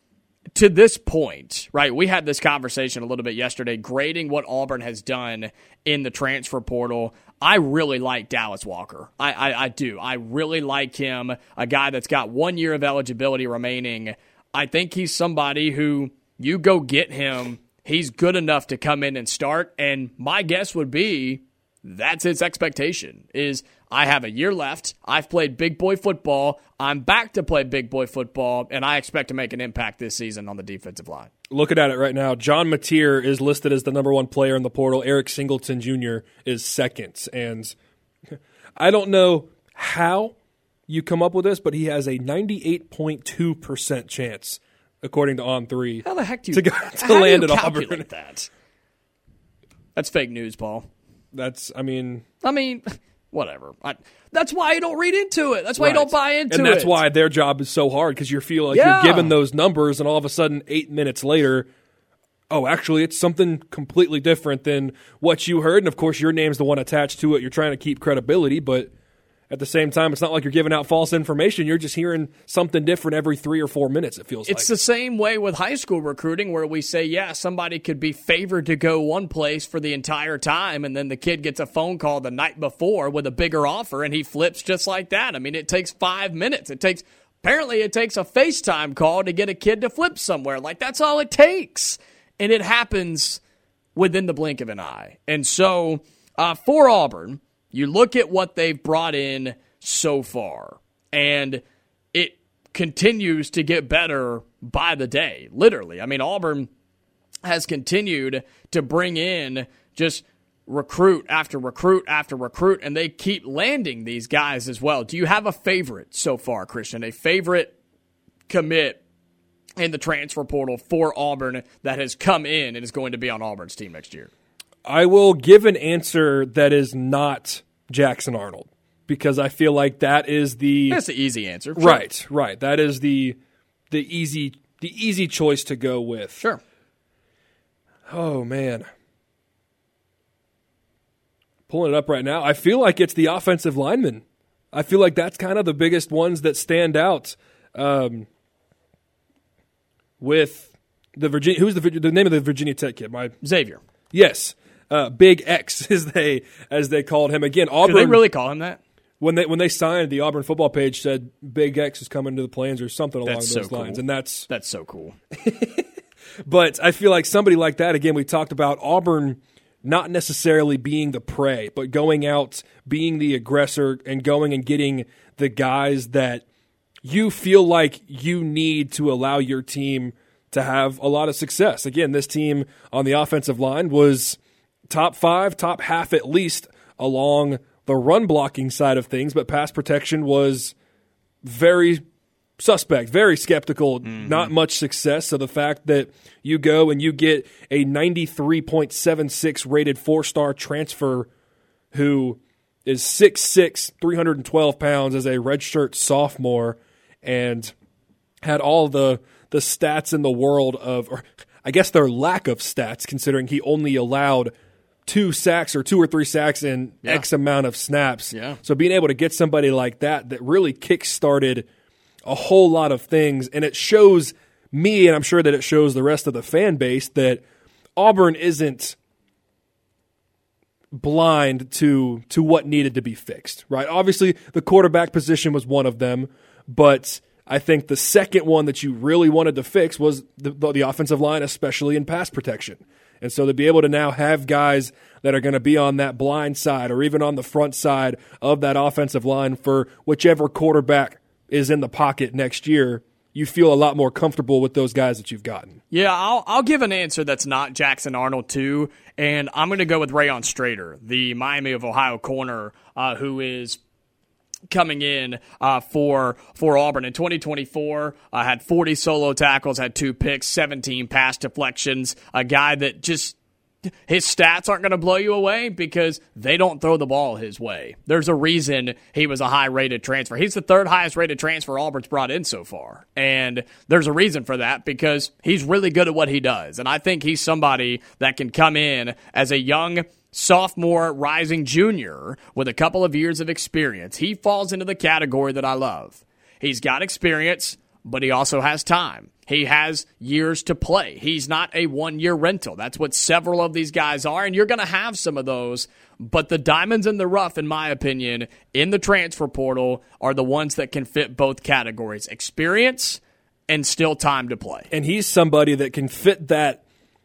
S4: to this point, right, we had this conversation a little bit yesterday, grading what Auburn has done in the transfer portal. I really like Dallas Walker. I, I, I do. I really like him, a guy that's got one year of eligibility remaining. I think he's somebody who you go get him, he's good enough to come in and start, and my guess would be that's its expectation, is I have a year left, I've played big boy football, I'm back to play big boy football, and I expect to make an impact this season on the defensive line.
S3: Looking at it right now, John Mateer is listed as the number one player in the portal. Eric Singleton Junior is second. And I don't know how you come up with this, but he has a ninety-eight point two percent chance, according to On three,
S4: how the heck do you,
S3: to, go, to
S4: how
S3: land
S4: do you
S3: at
S4: calculate
S3: Auburn.
S4: That? That's fake news, Paul.
S3: That's, I mean...
S4: I mean, whatever. I, that's why you don't read into it. That's why
S3: right.
S4: you don't buy into it.
S3: And that's it. Why their job is so hard, because you feel like
S4: yeah.
S3: you're given those numbers, and all of a sudden, eight minutes later, oh, actually, it's something completely different than what you heard. And, of course, your name's the one attached to it. You're trying to keep credibility, but at the same time, it's not like you're giving out false information. You're just hearing something different every three or four minutes, it feels
S4: it's like. It's the same way with high school recruiting, where we say, yeah, somebody could be favored to go one place for the entire time, and then the kid gets a phone call the night before with a bigger offer, and he flips just like that. I mean, it takes five minutes. It takes apparently it takes a FaceTime call to get a kid to flip somewhere. Like, that's all it takes. And it happens within the blink of an eye. And so, uh, for Auburn, you look at what they've brought in so far, and it continues to get better by the day, literally. I mean, Auburn has continued to bring in just recruit after recruit after recruit, and they keep landing these guys as well. Do you have a favorite so far, Christian? A favorite commit in the transfer portal for Auburn that has come in and is going to be on Auburn's team next year?
S3: I will give an answer that is not Jackson Arnold, because I feel like that is the
S4: That's the easy answer. Sure.
S3: Right, right. That is the the easy the easy choice to go with.
S4: Sure.
S3: Oh man. Pulling it up right now. I feel like it's the offensive linemen. I feel like that's kind of the biggest ones that stand out. Um, with the Virginia, who's the the name of the Virginia Tech kid? My
S4: Xavier.
S3: Yes, uh, Big X as they as they called him again. Auburn.
S4: Do they really call him that?
S3: When they when they signed, the Auburn football page said Big X is coming to the Plains or something along
S4: that's
S3: those
S4: so
S3: lines,
S4: cool.
S3: and that's
S4: that's so cool.
S3: But I feel like somebody like that. Again, we talked about Auburn not necessarily being the prey, but going out, being the aggressor, and going and getting the guys that you feel like you need to allow your team to have a lot of success. Again, this team on the offensive line was top five, top half at least along the run blocking side of things, but pass protection was very suspect, very skeptical, mm-hmm. not much success. So the fact that you go and you get a ninety-three point seven six rated four-star transfer who is six six, three hundred twelve pounds as a redshirt sophomore, and had all the the stats in the world of, or I guess their lack of stats, considering he only allowed two sacks or two or three sacks in yeah. X amount of snaps.
S4: Yeah.
S3: So being able to get somebody like that that really kick-started a whole lot of things, and it shows me, and I'm sure that it shows the rest of the fan base, that Auburn isn't blind to to what needed to be fixed, right? Obviously, the quarterback position was one of them, but I think the second one that you really wanted to fix was the, the offensive line, especially in pass protection. And so to be able to now have guys that are going to be on that blind side or even on the front side of that offensive line for whichever quarterback is in the pocket next year, you feel a lot more comfortable with those guys that you've gotten.
S4: Yeah, I'll I'll give an answer that's not Jackson Arnold too, and I'm going to go with Rayon Strader, the Miami of Ohio corner, uh, who is coming in uh, for for Auburn in twenty twenty-four. Uh, had forty solo tackles, had two picks, seventeen pass deflections. A guy that just, his stats aren't going to blow you away because they don't throw the ball his way. There's a reason he was a high-rated transfer. He's the third highest-rated transfer Auburn's brought in so far. And there's a reason for that because he's really good at what he does. And I think he's somebody that can come in as a young sophomore rising junior with a couple of years of experience. He falls into the category that I love. He's got experience, but he also has time. He has years to play. He's not a one-year rental. That's what several of these guys are, and you're going to have some of those. But the diamonds in the rough, in my opinion, in the transfer portal are the ones that can fit both categories, experience and still time to play.
S3: And he's somebody that can fit that,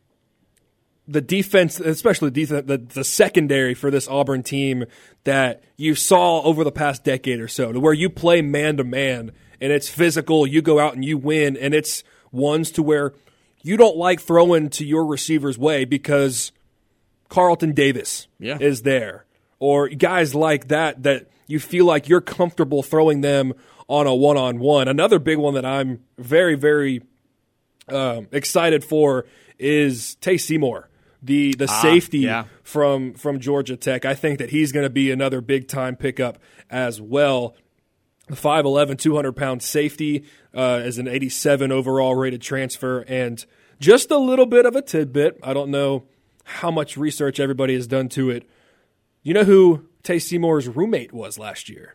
S3: the defense, especially the, the, the secondary for this Auburn team that you saw over the past decade or so, to where you play man-to-man, and it's physical, you go out and you win, and it's ones to where you don't like throwing to your receiver's way because Carlton Davis
S4: yeah.
S3: is there. Or guys like that that you feel like you're comfortable throwing them on a one-on-one. Another big one that I'm very, very um, excited for is Tay Seymour, the the ah, safety
S4: yeah.
S3: from, from Georgia Tech. I think that he's going to be another big-time pickup as well. The five eleven, two hundred pound safety uh, is an eighty-seven overall rated transfer. And just a little bit of a tidbit, I don't know how much research everybody has done to it. You know who Tay Seymour's roommate was last year?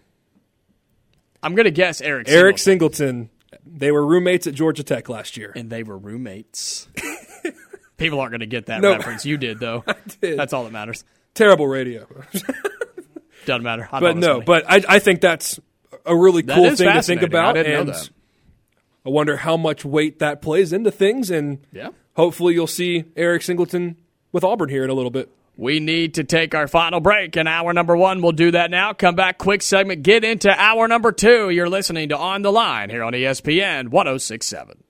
S4: I'm going to guess Eric
S3: Singleton. Eric Singleton. They were roommates at Georgia Tech last year.
S4: And they were roommates. People aren't going to get that
S3: no,
S4: reference. You did, though.
S3: I did.
S4: That's all that matters.
S3: Terrible radio.
S4: Doesn't matter. I
S3: but no,
S4: funny.
S3: but I, I think that's a really
S4: that
S3: cool thing to think about.
S4: I didn't
S3: and
S4: know that.
S3: I wonder how much weight that plays into things. And
S4: yeah.
S3: hopefully you'll see Eric Singleton with Auburn here in a little bit.
S4: We need to take our final break in hour number one. We'll do that now. Come back, quick segment, get into hour number two. You're listening to On the Line here on E S P N one oh six point seven.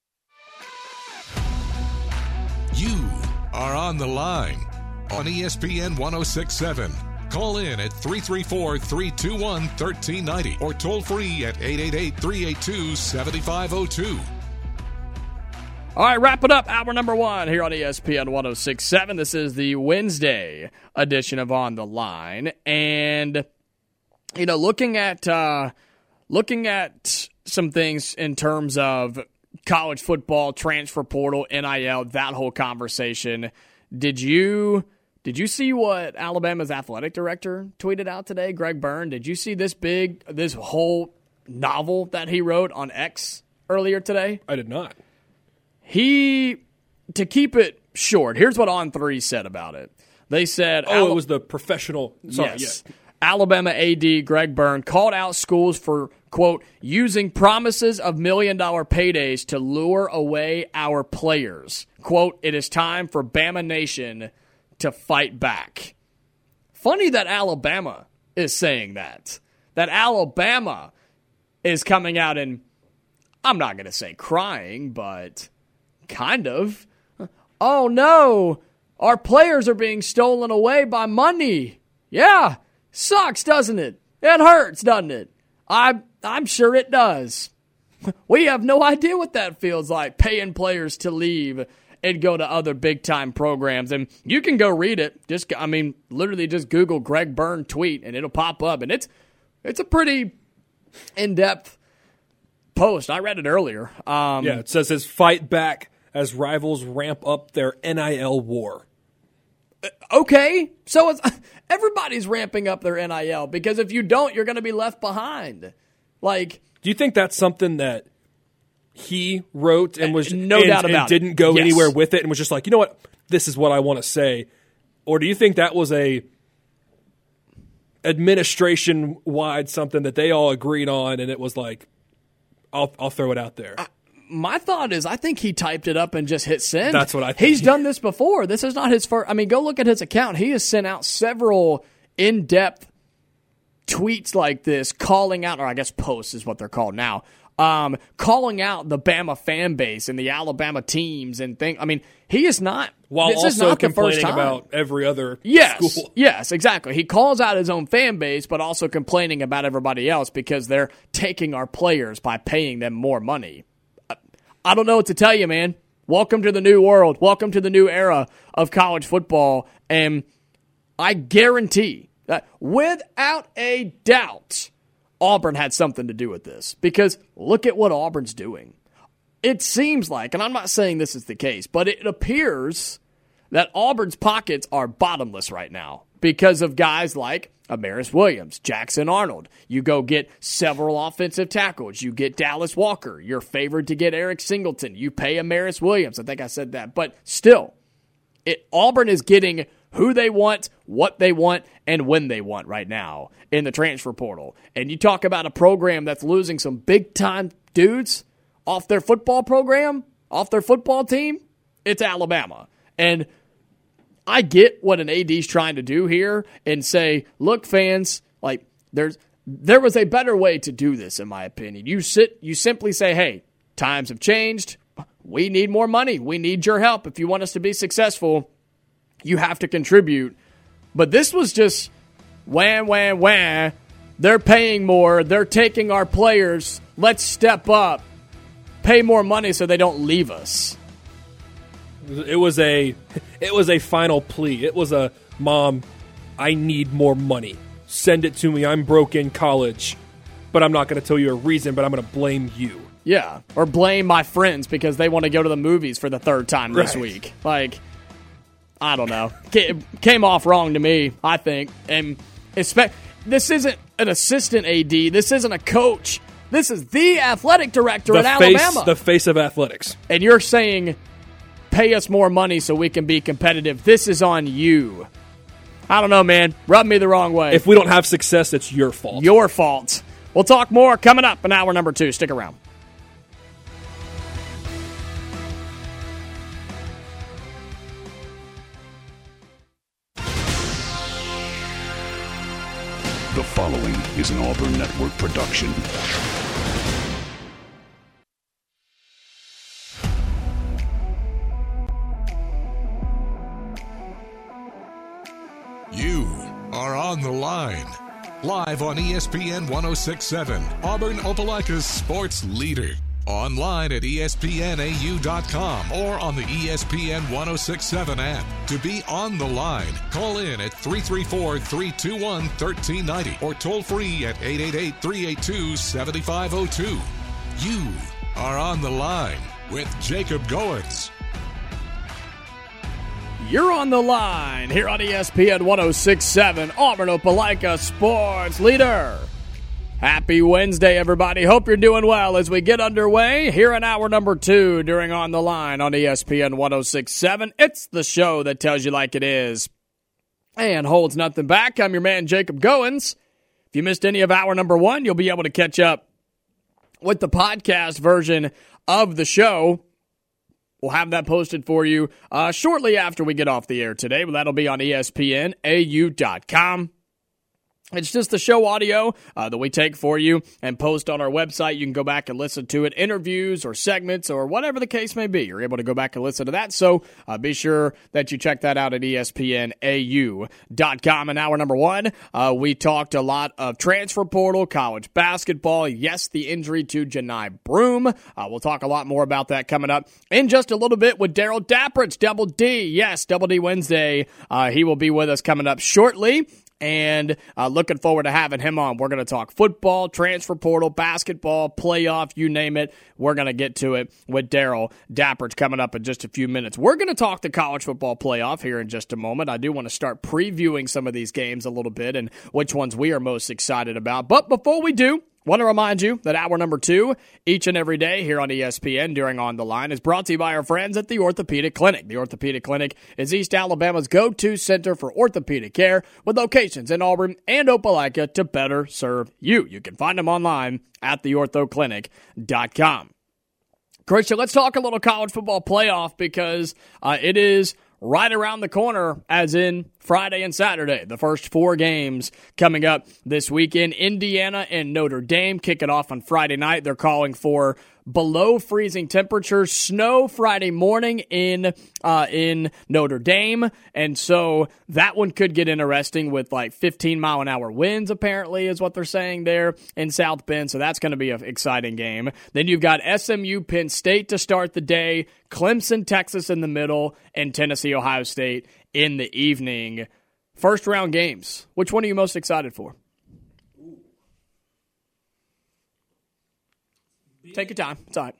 S2: You are on the line on E S P N one oh six point seven. Call in at three three four, three two one, one three nine zero or toll free at eight eight eight, three eight two, seven five zero two.
S4: All right, wrap it up. Hour number one here on E S P N one oh six point seven. This is the Wednesday edition of On the Line. And, you know, looking at uh, looking at some things in terms of college football, transfer portal, N I L, that whole conversation, did you did you see what Alabama's athletic director tweeted out today, Greg Byrne? Did you see this big, this whole novel that he wrote on X earlier today?
S3: I did not.
S4: He, to keep it short, here's what On three said about it. They said...
S3: Oh, Al- it was the professional... Sorry,
S4: yes.
S3: yeah.
S4: Alabama A D Greg Byrne called out schools for, quote, using promises of million-dollar paydays to lure away our players. Quote, it is time for Bama Nation to fight back. Funny that Alabama is saying that. That Alabama is coming out and, I'm not going to say crying, but... kind of. Oh, no. Our players are being stolen away by money. Yeah. Sucks, doesn't it? It hurts, doesn't it? I, I'm sure it does. We have no idea what that feels like, paying players to leave and go to other big-time programs. And you can go read it. Just, I mean, literally just Google Greg Byrne tweet, and it'll pop up. And it's it's a pretty in-depth post. I read it earlier. Um,
S3: yeah, it says his fight back as rivals ramp up their N I L war.
S4: Okay, so it's, everybody's ramping up their N I L, because if you don't, you're going to be left behind. Like,
S3: do you think that's something that he wrote and was
S4: no
S3: and,
S4: doubt
S3: and
S4: about
S3: didn't
S4: it.
S3: go
S4: Yes.
S3: anywhere with it and was just like, you know what, this is what I want to say? Or do you think that was a administration-wide something that they all agreed on, and it was like, I'll I'll throw it out there?
S4: I, my thought is, I think he typed it up and just hit send.
S3: That's what I think.
S4: He's done this before. This is not his first. I mean, go look at his account. He has sent out several in-depth tweets like this, calling out, or I guess posts is what they're called now, um, calling out the Bama fan base and the Alabama teams and things. I mean, he is not.
S3: While
S4: this
S3: also
S4: is not the
S3: complaining
S4: first time.
S3: about every other
S4: Yes,
S3: school.
S4: yes, exactly. He calls out his own fan base, but also complaining about everybody else because they're taking our players by paying them more money. I don't know what to tell you, man. Welcome to the new world. Welcome to the new era of college football. And I guarantee that without a doubt, Auburn had something to do with this. Because look at what Auburn's doing. It seems like, and I'm not saying this is the case, but it appears that Auburn's pockets are bottomless right now because of guys like Amaris Williams, Jackson Arnold. You go get several offensive tackles. You get Dallas Walker. You're favored to get Eric Singleton. You pay Amaris Williams. I think I said that. But still, it, Auburn is getting who they want, what they want, and when they want right now in the transfer portal. And you talk about a program that's losing some big-time dudes off their football program, off their football team, it's Alabama. And I get what an A D's trying to do here and say, look, fans, like there's there was a better way to do this, in my opinion. You sit, you simply say, hey, times have changed. We need more money. We need your help. If you want us to be successful, you have to contribute. But this was just wham, wham, wham. They're paying more. They're taking our players. Let's step up. Pay more money so they don't leave us.
S3: It was a it was a final plea. It was a, Mom, I need more money. Send it to me. I'm broke in college. But I'm not going to tell you a reason, but I'm going to blame you.
S4: Yeah, or blame my friends because they want to go to the movies for the third time this
S3: Right.
S4: week. Like, I don't know. It came off wrong to me, I think. And expect, this isn't an assistant A D. This isn't a coach. This is the athletic director
S3: The
S4: at
S3: face,
S4: Alabama.
S3: the face of athletics.
S4: And you're saying, pay us more money so we can be competitive. This is on you. I don't know, man. Rub me the wrong way.
S3: If we don't have success, it's your fault.
S4: Your fault. We'll talk more coming up in hour number two. Stick around.
S1: The following is an Auburn Network production.
S2: You are on the line. Live on E S P N ten sixty-seven, Auburn Opelika's sports leader. Online at E S P N A U dot com or on the E S P N ten sixty-seven app. To be on the line, call in at three three four, three two one, one three nine zero or toll free at eight eight eight, three eight two, seven five zero two. You are on the line with Jacob Goins.
S4: You're on the line here on E S P N ten sixty-seven, Auburn Opelika sports leader. Happy Wednesday, everybody. Hope you're doing well as we get underway here in hour number two during On the Line on E S P N ten sixty-seven. It's the show that tells you like it is and holds nothing back. I'm your man, Jacob Goins. If you missed any of hour number one, you'll be able to catch up with the podcast version of the show. We'll have that posted for you uh, shortly after we get off the air today. But that'll be on E S P N A U dot com. It's just the show audio uh, that we take for you and post on our website. You can go back and listen to it, interviews or segments or whatever the case may be. You're able to go back and listen to that. So uh, be sure that you check that out at E S P N A U dot com. In hour number one, uh, we talked a lot of transfer portal, college basketball. Yes, the injury to Janai Broome. Uh, we'll talk a lot more about that coming up in just a little bit with Darrell Dapprich, Double D. Yes, Double D Wednesday. Uh, he will be with us coming up shortly. And uh, looking forward to having him on. We're going to talk football, transfer portal, basketball, playoff, you name it. We're going to get to it with Darrell Dapprich coming up in just a few minutes. We're going to talk the college football playoff here in just a moment. I do want to start previewing some of these games a little bit and which ones we are most excited about. But before we do, want to remind you that hour number two, each and every day here on E S P N during On the Line, is brought to you by our friends at the Orthopedic Clinic. The Orthopedic Clinic is East Alabama's go-to center for orthopedic care with locations in Auburn and Opelika to better serve you. You can find them online at the ortho clinic dot com. Christian, let's talk a little college football playoff because uh, it is right around the corner, as in Friday and Saturday. The first four games coming up this weekend. Indiana and Notre Dame kick it off on Friday night. They're calling for below freezing temperatures, snow Friday morning in uh, in Notre Dame. And so that one could get interesting with like fifteen mile an hour winds, apparently, is what they're saying there in South Bend. So that's going to be an exciting game. Then you've got S M U Penn State to start the day, Clemson, Texas in the middle, and Tennessee, Ohio State in the evening. First round games. Which one are you most excited for? Take your time. It's all right.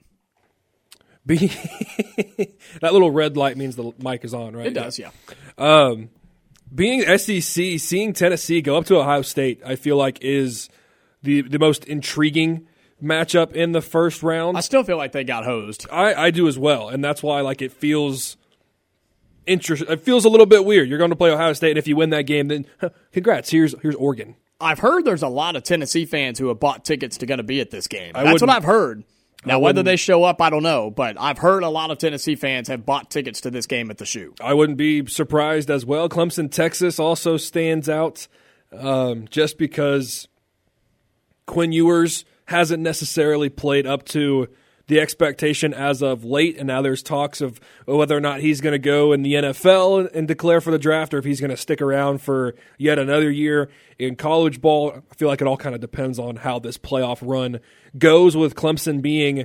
S3: Be that little red light means the mic is on, right?
S4: It does, yeah.
S3: Um, being S E C, seeing Tennessee go up to Ohio State, I feel like is the the most intriguing matchup in the first round.
S4: I still feel like they got hosed.
S3: I, I do as well, and that's why like it feels interest. It feels a little bit weird. You're going to play Ohio State, and if you win that game, then huh, congrats. Here's here's Oregon.
S4: I've heard there's a lot of Tennessee fans who have bought tickets to going to be at this game. That's what I've heard. Now, whether they show up, I don't know, but I've heard a lot of Tennessee fans have bought tickets to this game at the Shoe.
S3: I wouldn't be surprised as well. Clemson, Texas also stands out um, just because Quinn Ewers hasn't necessarily played up to the expectation as of late, and now there's talks of whether or not he's going to go in the N F L and declare for the draft or if he's going to stick around for yet another year in college ball. I feel like it all kind of depends on how this playoff run goes, with Clemson being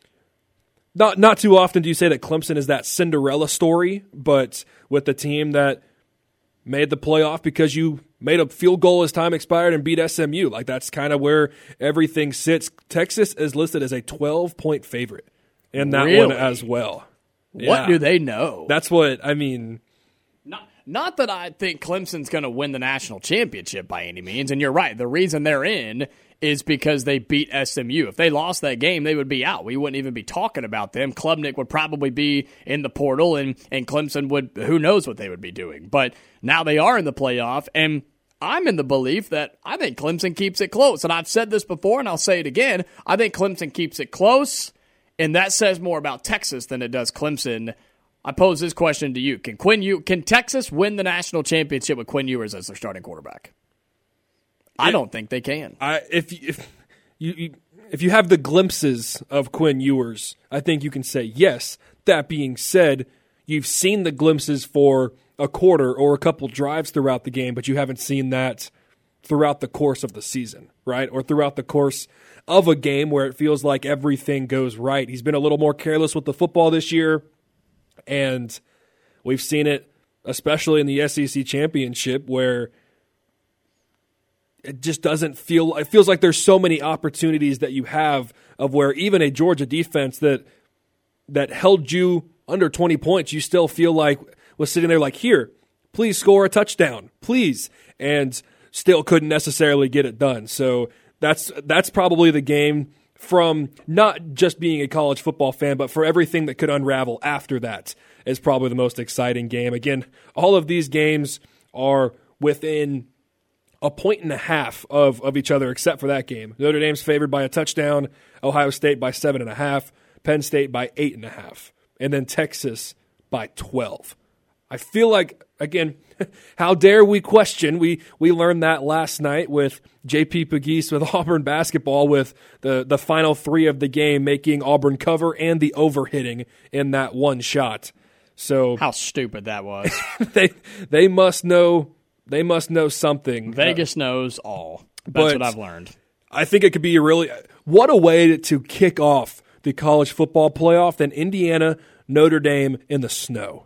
S3: not not too often do you say that Clemson is that Cinderella story, but with the team that made the playoff because you made a field goal as time expired and beat S M U. Like, that's kind of where everything sits. Texas is listed as a twelve-point favorite in that
S4: really?
S3: one as well.
S4: What
S3: yeah.
S4: do they know?
S3: That's what, I mean.
S4: Not, not that I think Clemson's going to win the national championship by any means, and you're right. The reason they're in is because they beat S M U. If they lost that game, they would be out. We wouldn't even be talking about them. Klubnik would probably be in the portal, and, and Clemson would, who knows what they would be doing. But now they are in the playoff, and I'm in the belief that I think Clemson keeps it close. And I've said this before, and I'll say it again. I think Clemson keeps it close, and that says more about Texas than it does Clemson. I pose this question to you. Can Quinn Ew- Can Texas win the national championship with Quinn Ewers as their starting quarterback? I don't think they can.
S3: I, if if you, you if you have the glimpses of Quinn Ewers, I think you can say yes. That being said, you've seen the glimpses for a quarter or a couple drives throughout the game, but you haven't seen that throughout the course of the season, right? Or throughout the course of a game where it feels like everything goes right. He's been a little more careless with the football this year, and we've seen it especially in the S E C championship where it just doesn't feel – it feels like there's so many opportunities that you have of where even a Georgia defense that that held you under twenty points, you still feel like was sitting there like, here, please score a touchdown, please, and still couldn't necessarily get it done. So that's that's probably the game from not just being a college football fan, but for everything that could unravel after that is probably the most exciting game. Again, all of these games are within – a point and a half of, of each other, except for that game. Notre Dame's favored by a touchdown, Ohio State by seven and a half, Penn State by eight and a half, and then Texas by twelve. I feel like, again, how dare we question? We we learned that last night with J P Pegues with Auburn basketball, with the, the final three of the game making Auburn cover and the overhitting in that one shot. So
S4: how stupid that was.
S3: they they must know they must know something.
S4: Vegas uh, knows all. That's
S3: but
S4: what I've learned.
S3: I think it could be a really what a way to, to kick off the college football playoff than Indiana, Notre Dame in the snow.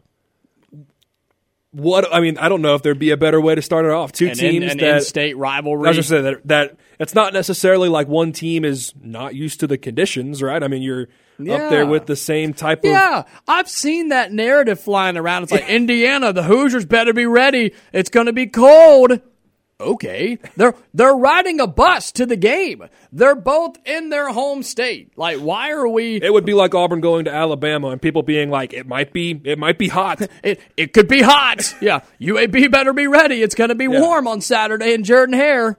S3: What I mean, I don't know if there'd be a better way to start it off. Two
S4: an
S3: teams
S4: in, an
S3: that
S4: in-state rivalry.
S3: I was just saying that that it's not necessarily like one team is not used to the conditions, right? I mean, you're
S4: yeah.
S3: up there with the same type of.
S4: Yeah, I've seen that narrative flying around. It's like Indiana, the Hoosiers better be ready. It's going to be cold. Okay, they're they're riding a bus to the game. They're both in their home state. Like, why are we?
S3: It would be like Auburn going to Alabama and people being like, "It might be, it might be hot.
S4: it it could be hot." Yeah, U A B better be ready. It's going to be
S3: yeah.
S4: warm on Saturday in Jordan Hare.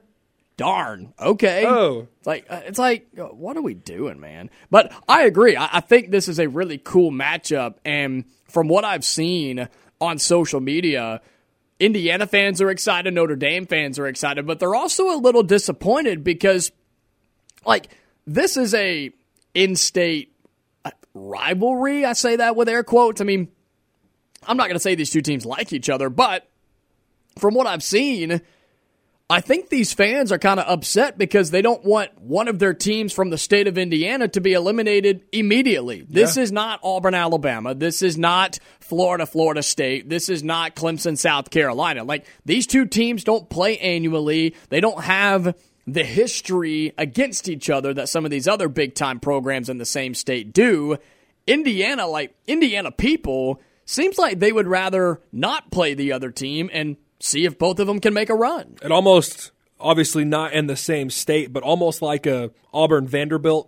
S4: Darn. Okay.
S3: Oh,
S4: it's like it's like what are we doing, man? But I agree. I, I think this is a really cool matchup, and from what I've seen on social media, Indiana fans are excited, Notre Dame fans are excited, but they're also a little disappointed because, like, this is a in-state rivalry. I say that with air quotes. I mean, I'm not going to say these two teams like each other, but from what I've seen, I think these fans are kind of upset because they don't want one of their teams from the state of Indiana to be eliminated immediately. This yeah. is not Auburn, Alabama. This is not Florida, Florida State. This is not Clemson, South Carolina. Like, these two teams don't play annually. They don't have the history against each other that some of these other big-time programs in the same state do. Indiana, like, Indiana people, seems like they would rather not play the other team and see if both of them can make a run.
S3: It almost, obviously not in the same state, but almost like a Auburn-Vanderbilt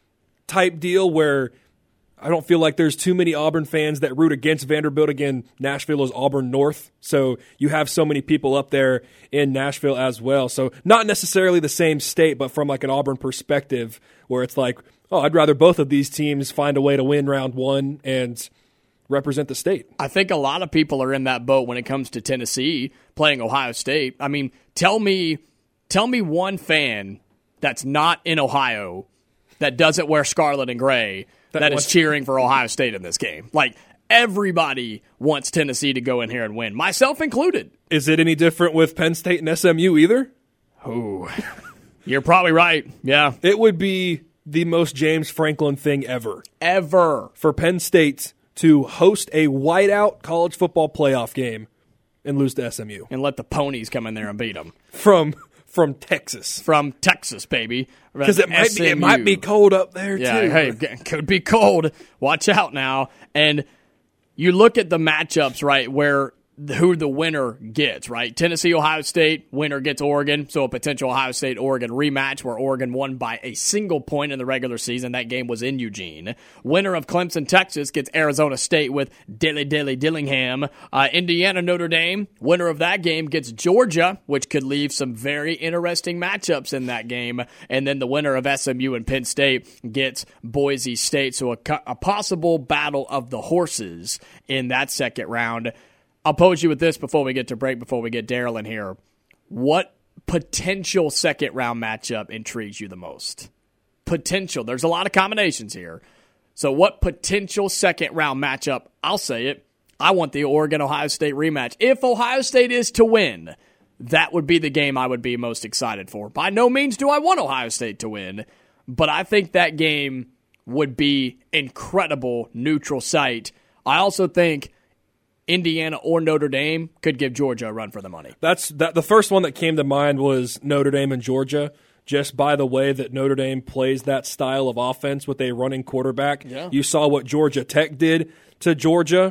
S3: type deal where I don't feel like there's too many Auburn fans that root against Vanderbilt. Again, Nashville is Auburn North, so you have so many people up there in Nashville as well. So not necessarily the same state, but from like an Auburn perspective where it's like, oh, I'd rather both of these teams find a way to win round one and represent the state.
S4: I think a lot of people are in that boat when it comes to Tennessee playing Ohio State. I mean, tell me tell me one fan that's not in Ohio that doesn't wear scarlet and gray that, that is cheering for Ohio State in this game. Like, everybody wants Tennessee to go in here and win, myself included.
S3: Is it any different with Penn State and S M U either?
S4: Ooh, you're probably right. Yeah.
S3: It would be the most James Franklin thing ever.
S4: Ever.
S3: For Penn State to host a whiteout college football playoff game and lose to S M U.
S4: And let the ponies come in there and beat them.
S3: From from Texas.
S4: From Texas, baby.
S3: Because it might be, it might be cold up there,
S4: yeah,
S3: too.
S4: Hey, it could be cold. Watch out now. And you look at the matchups, right, where who the winner gets, right? Tennessee, Ohio State, winner gets Oregon. So a potential Ohio State-Oregon rematch where Oregon won by a single point in the regular season. That game was in Eugene. Winner of Clemson, Texas gets Arizona State with Dilly Dilly Dillingham. Uh, Indiana, Notre Dame. Winner of that game gets Georgia, which could leave some very interesting matchups in that game. And then the winner of S M U and Penn State gets Boise State. So a, a possible battle of the horses in that second round. I'll pose you with this before we get to break, before we get Daryl in here. What potential second-round matchup intrigues you the most? Potential. There's a lot of combinations here. So what potential second-round matchup? I'll say it. I want the Oregon-Ohio State rematch. If Ohio State is to win, that would be the game I would be most excited for. By no means do I want Ohio State to win, but I think that game would be incredible neutral site. I also think Indiana or Notre Dame could give Georgia a run for the money.
S3: That's that. The first one that came to mind was Notre Dame and Georgia, just by the way that Notre Dame plays that style of offense with a running quarterback.
S4: Yeah.
S3: You saw what Georgia Tech did to Georgia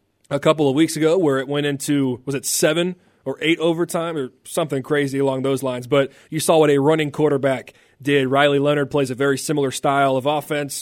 S3: a couple of weeks ago where it went into, was it seven or eight overtime or something crazy along those lines. But you saw what a running quarterback did. Riley Leonard plays a very similar style of offense,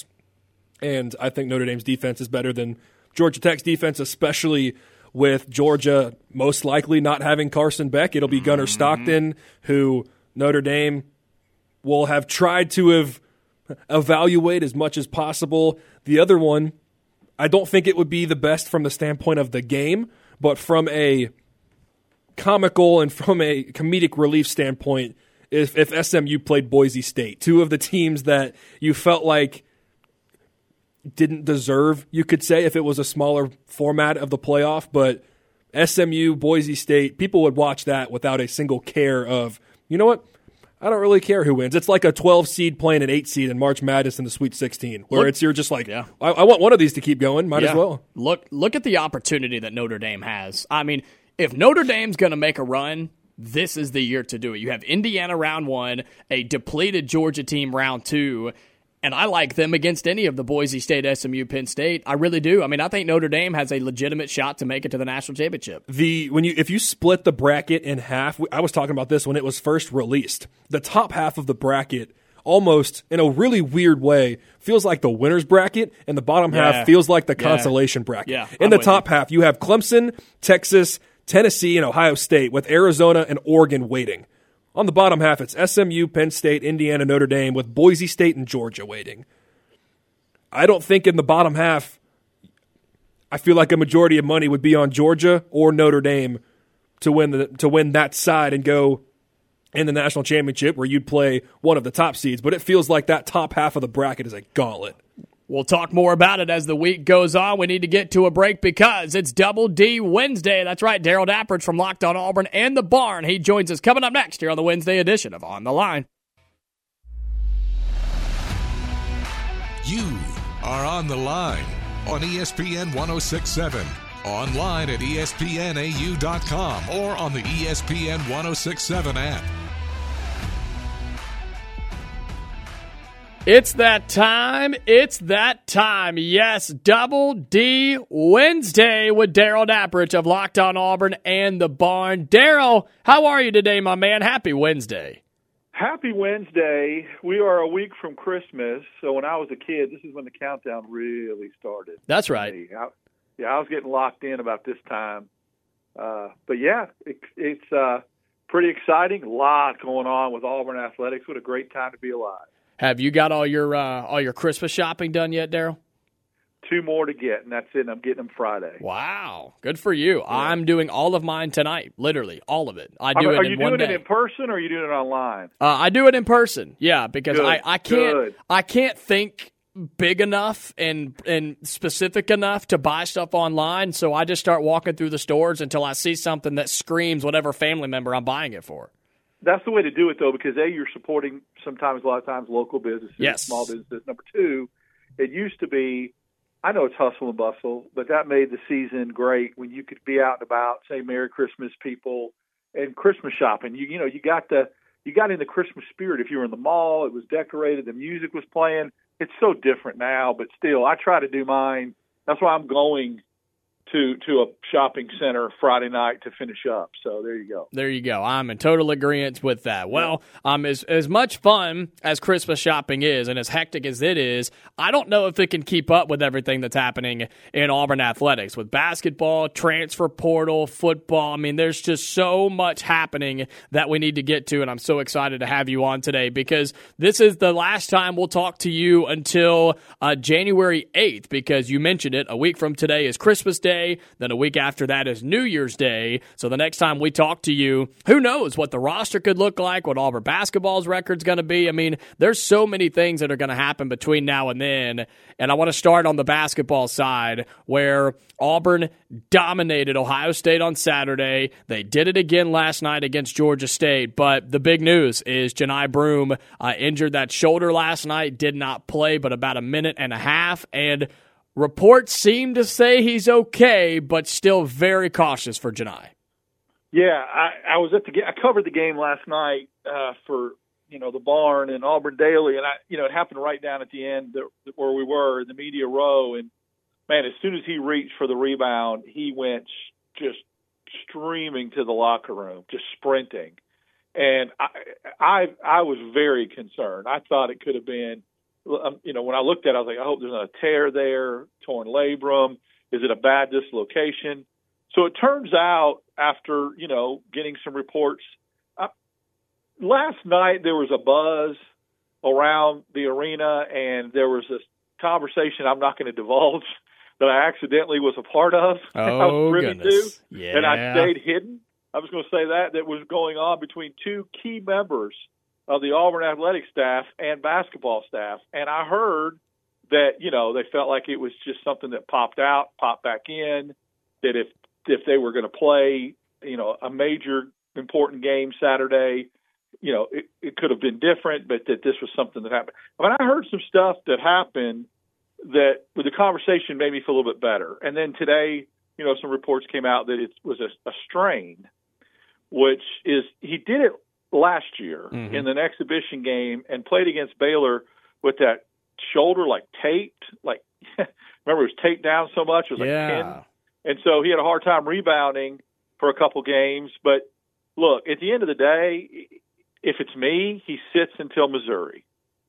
S3: and I think Notre Dame's defense is better than Georgia Tech's defense, especially with Georgia most likely not having Carson Beck. It'll be Gunnar Stockton, who Notre Dame will have tried to have evaluate as much as possible. The other one, I don't think it would be the best from the standpoint of the game, but from a comical and from a comedic relief standpoint, if, if S M U played Boise State, two of the teams that you felt like didn't deserve, you could say, if it was a smaller format of the playoff, but S M U, Boise State, people would watch that without a single care of, you know what, I don't really care who wins. It's like a twelve seed playing an eight seed in March Madness in the Sweet sixteen, where look, it's you're just like, yeah. I, I want one of these to keep going, might
S4: yeah.
S3: as well.
S4: Look, look at the opportunity that Notre Dame has. I mean, if Notre Dame's going to make a run, this is the year to do it. You have Indiana round one, a depleted Georgia team round two, and I like them against any of the Boise State, S M U, Penn State. I really do. I mean, I think Notre Dame has a legitimate shot to make it to the national championship.
S3: The when you if you split the bracket in half, I was talking about this when it was first released. The top half of the bracket, almost in a really weird way, feels like the winner's bracket, and the bottom
S4: yeah.
S3: half feels like the
S4: yeah.
S3: consolation bracket.
S4: Yeah,
S3: in
S4: I'm
S3: the top
S4: you.
S3: half, you have Clemson, Texas, Tennessee, and Ohio State, with Arizona and Oregon waiting. On the bottom half, it's S M U, Penn State, Indiana, Notre Dame, with Boise State and Georgia waiting. I don't think in the bottom half, I feel like a majority of money would be on Georgia or Notre Dame to win the to win that side and go in the national championship where you'd play one of the top seeds. But it feels like that top half of the bracket is a gauntlet.
S4: We'll talk more about it as the week goes on. We need to get to a break because it's Double D Wednesday. That's right, Darrell Dapprich from Locked on Auburn and The Barn. He joins us coming up next here on the Wednesday edition of On the Line.
S2: You are on the line on E S P N one oh six point seven, online at E S P N A U dot com or on the E S P N one oh six point seven app.
S4: It's that time. It's that time. Yes, Double D Wednesday with Darrell Dapprich of Locked on Auburn and The Barn. Darrell, how are you today, my man? Happy Wednesday.
S5: Happy Wednesday. We are a week from Christmas, so when I was a kid, this is when the countdown really started.
S4: That's right.
S5: I, yeah, I was getting locked in about this time. Uh, but, yeah, it, it's uh, pretty exciting. A lot going on with Auburn athletics. What a great time to be alive.
S4: Have you got all your uh, all your Christmas shopping done yet, Darrell?
S5: Two more to get, and that's it. And I'm getting them Friday.
S4: Wow. Good for you. Yeah. I'm doing all of mine tonight, literally, all of it. I do
S5: are,
S4: it
S5: are
S4: in
S5: you
S4: one
S5: doing
S4: day.
S5: it in person or are you doing it online?
S4: Uh, I do it in person, yeah, because
S5: Good.
S4: I, I can't
S5: Good.
S4: I can't think big enough and and specific enough to buy stuff online, so I just start walking through the stores until I see something that screams whatever family member I'm buying it for.
S5: That's the way to do it, though, because, A, you're supporting sometimes, a lot of times, local businesses,
S4: yes.
S5: small businesses. Number two, it used to be, I know it's hustle and bustle, but that made the season great when you could be out and about, say Merry Christmas, people, and Christmas shopping. You you know, you got the you got in the Christmas spirit. If you were in the mall, it was decorated, the music was playing. It's so different now, but still, I try to do mine. That's why I'm going to to a shopping center Friday night to finish up. So there you go.
S4: There you go. I'm in total agreement with that. Well, um, as as much fun as Christmas shopping is and as hectic as it is, I don't know if it can keep up with everything that's happening in Auburn athletics with basketball, transfer portal, football. I mean, there's just so much happening that we need to get to, and I'm so excited to have you on today because this is the last time we'll talk to you until uh, January eighth because you mentioned it. A week from today is Christmas Day. Then a week after that is New Year's Day. So the next time we talk to you, who knows what the roster could look like, what Auburn basketball's record's going to be. I mean, there's so many things that are going to happen between now and then. And I want to start on the basketball side where Auburn dominated Ohio State on Saturday. They did it again last night against Georgia State. But the big news is Johni Broome uh, injured that shoulder last night, did not play but about a minute and a half. And reports seem to say he's okay, but still very cautious for Johni.
S5: Yeah, I, I was at the game. I covered the game last night uh, for you know the Barn and Auburn Daily, and I you know it happened right down at the end there, where we were in the media row. And man, as soon as he reached for the rebound, he went just streaming to the locker room, just sprinting. And I I, I was very concerned. I thought it could have been. You know, when I looked at it, I was like, I hope there's not a tear there, torn labrum. Is it a bad dislocation? So it turns out after, you know, getting some reports, uh, last night there was a buzz around the arena and there was this conversation I'm not going to divulge that I accidentally was a part of.
S4: Oh,
S5: I was privy
S4: goodness.
S5: To,
S4: yeah.
S5: and I stayed hidden. I was going to say that, that was going on between two key members of the Auburn athletic staff and basketball staff. And I heard that, you know, they felt like it was just something that popped out, popped back in, that if if they were going to play, you know, a major important game Saturday, you know, it, it could have been different, but that this was something that happened. I mean, I heard some stuff that happened that with the conversation made me feel a little bit better. And then today, you know, some reports came out that it was a, a strain, which is he did it last year mm-hmm. in an exhibition game and played against Baylor with that shoulder like taped, like remember it was taped down so much, it was
S4: yeah.
S5: like pin. And so he had a hard time rebounding for a couple games. But look, at the end of the day, if it's me, he sits until Missouri.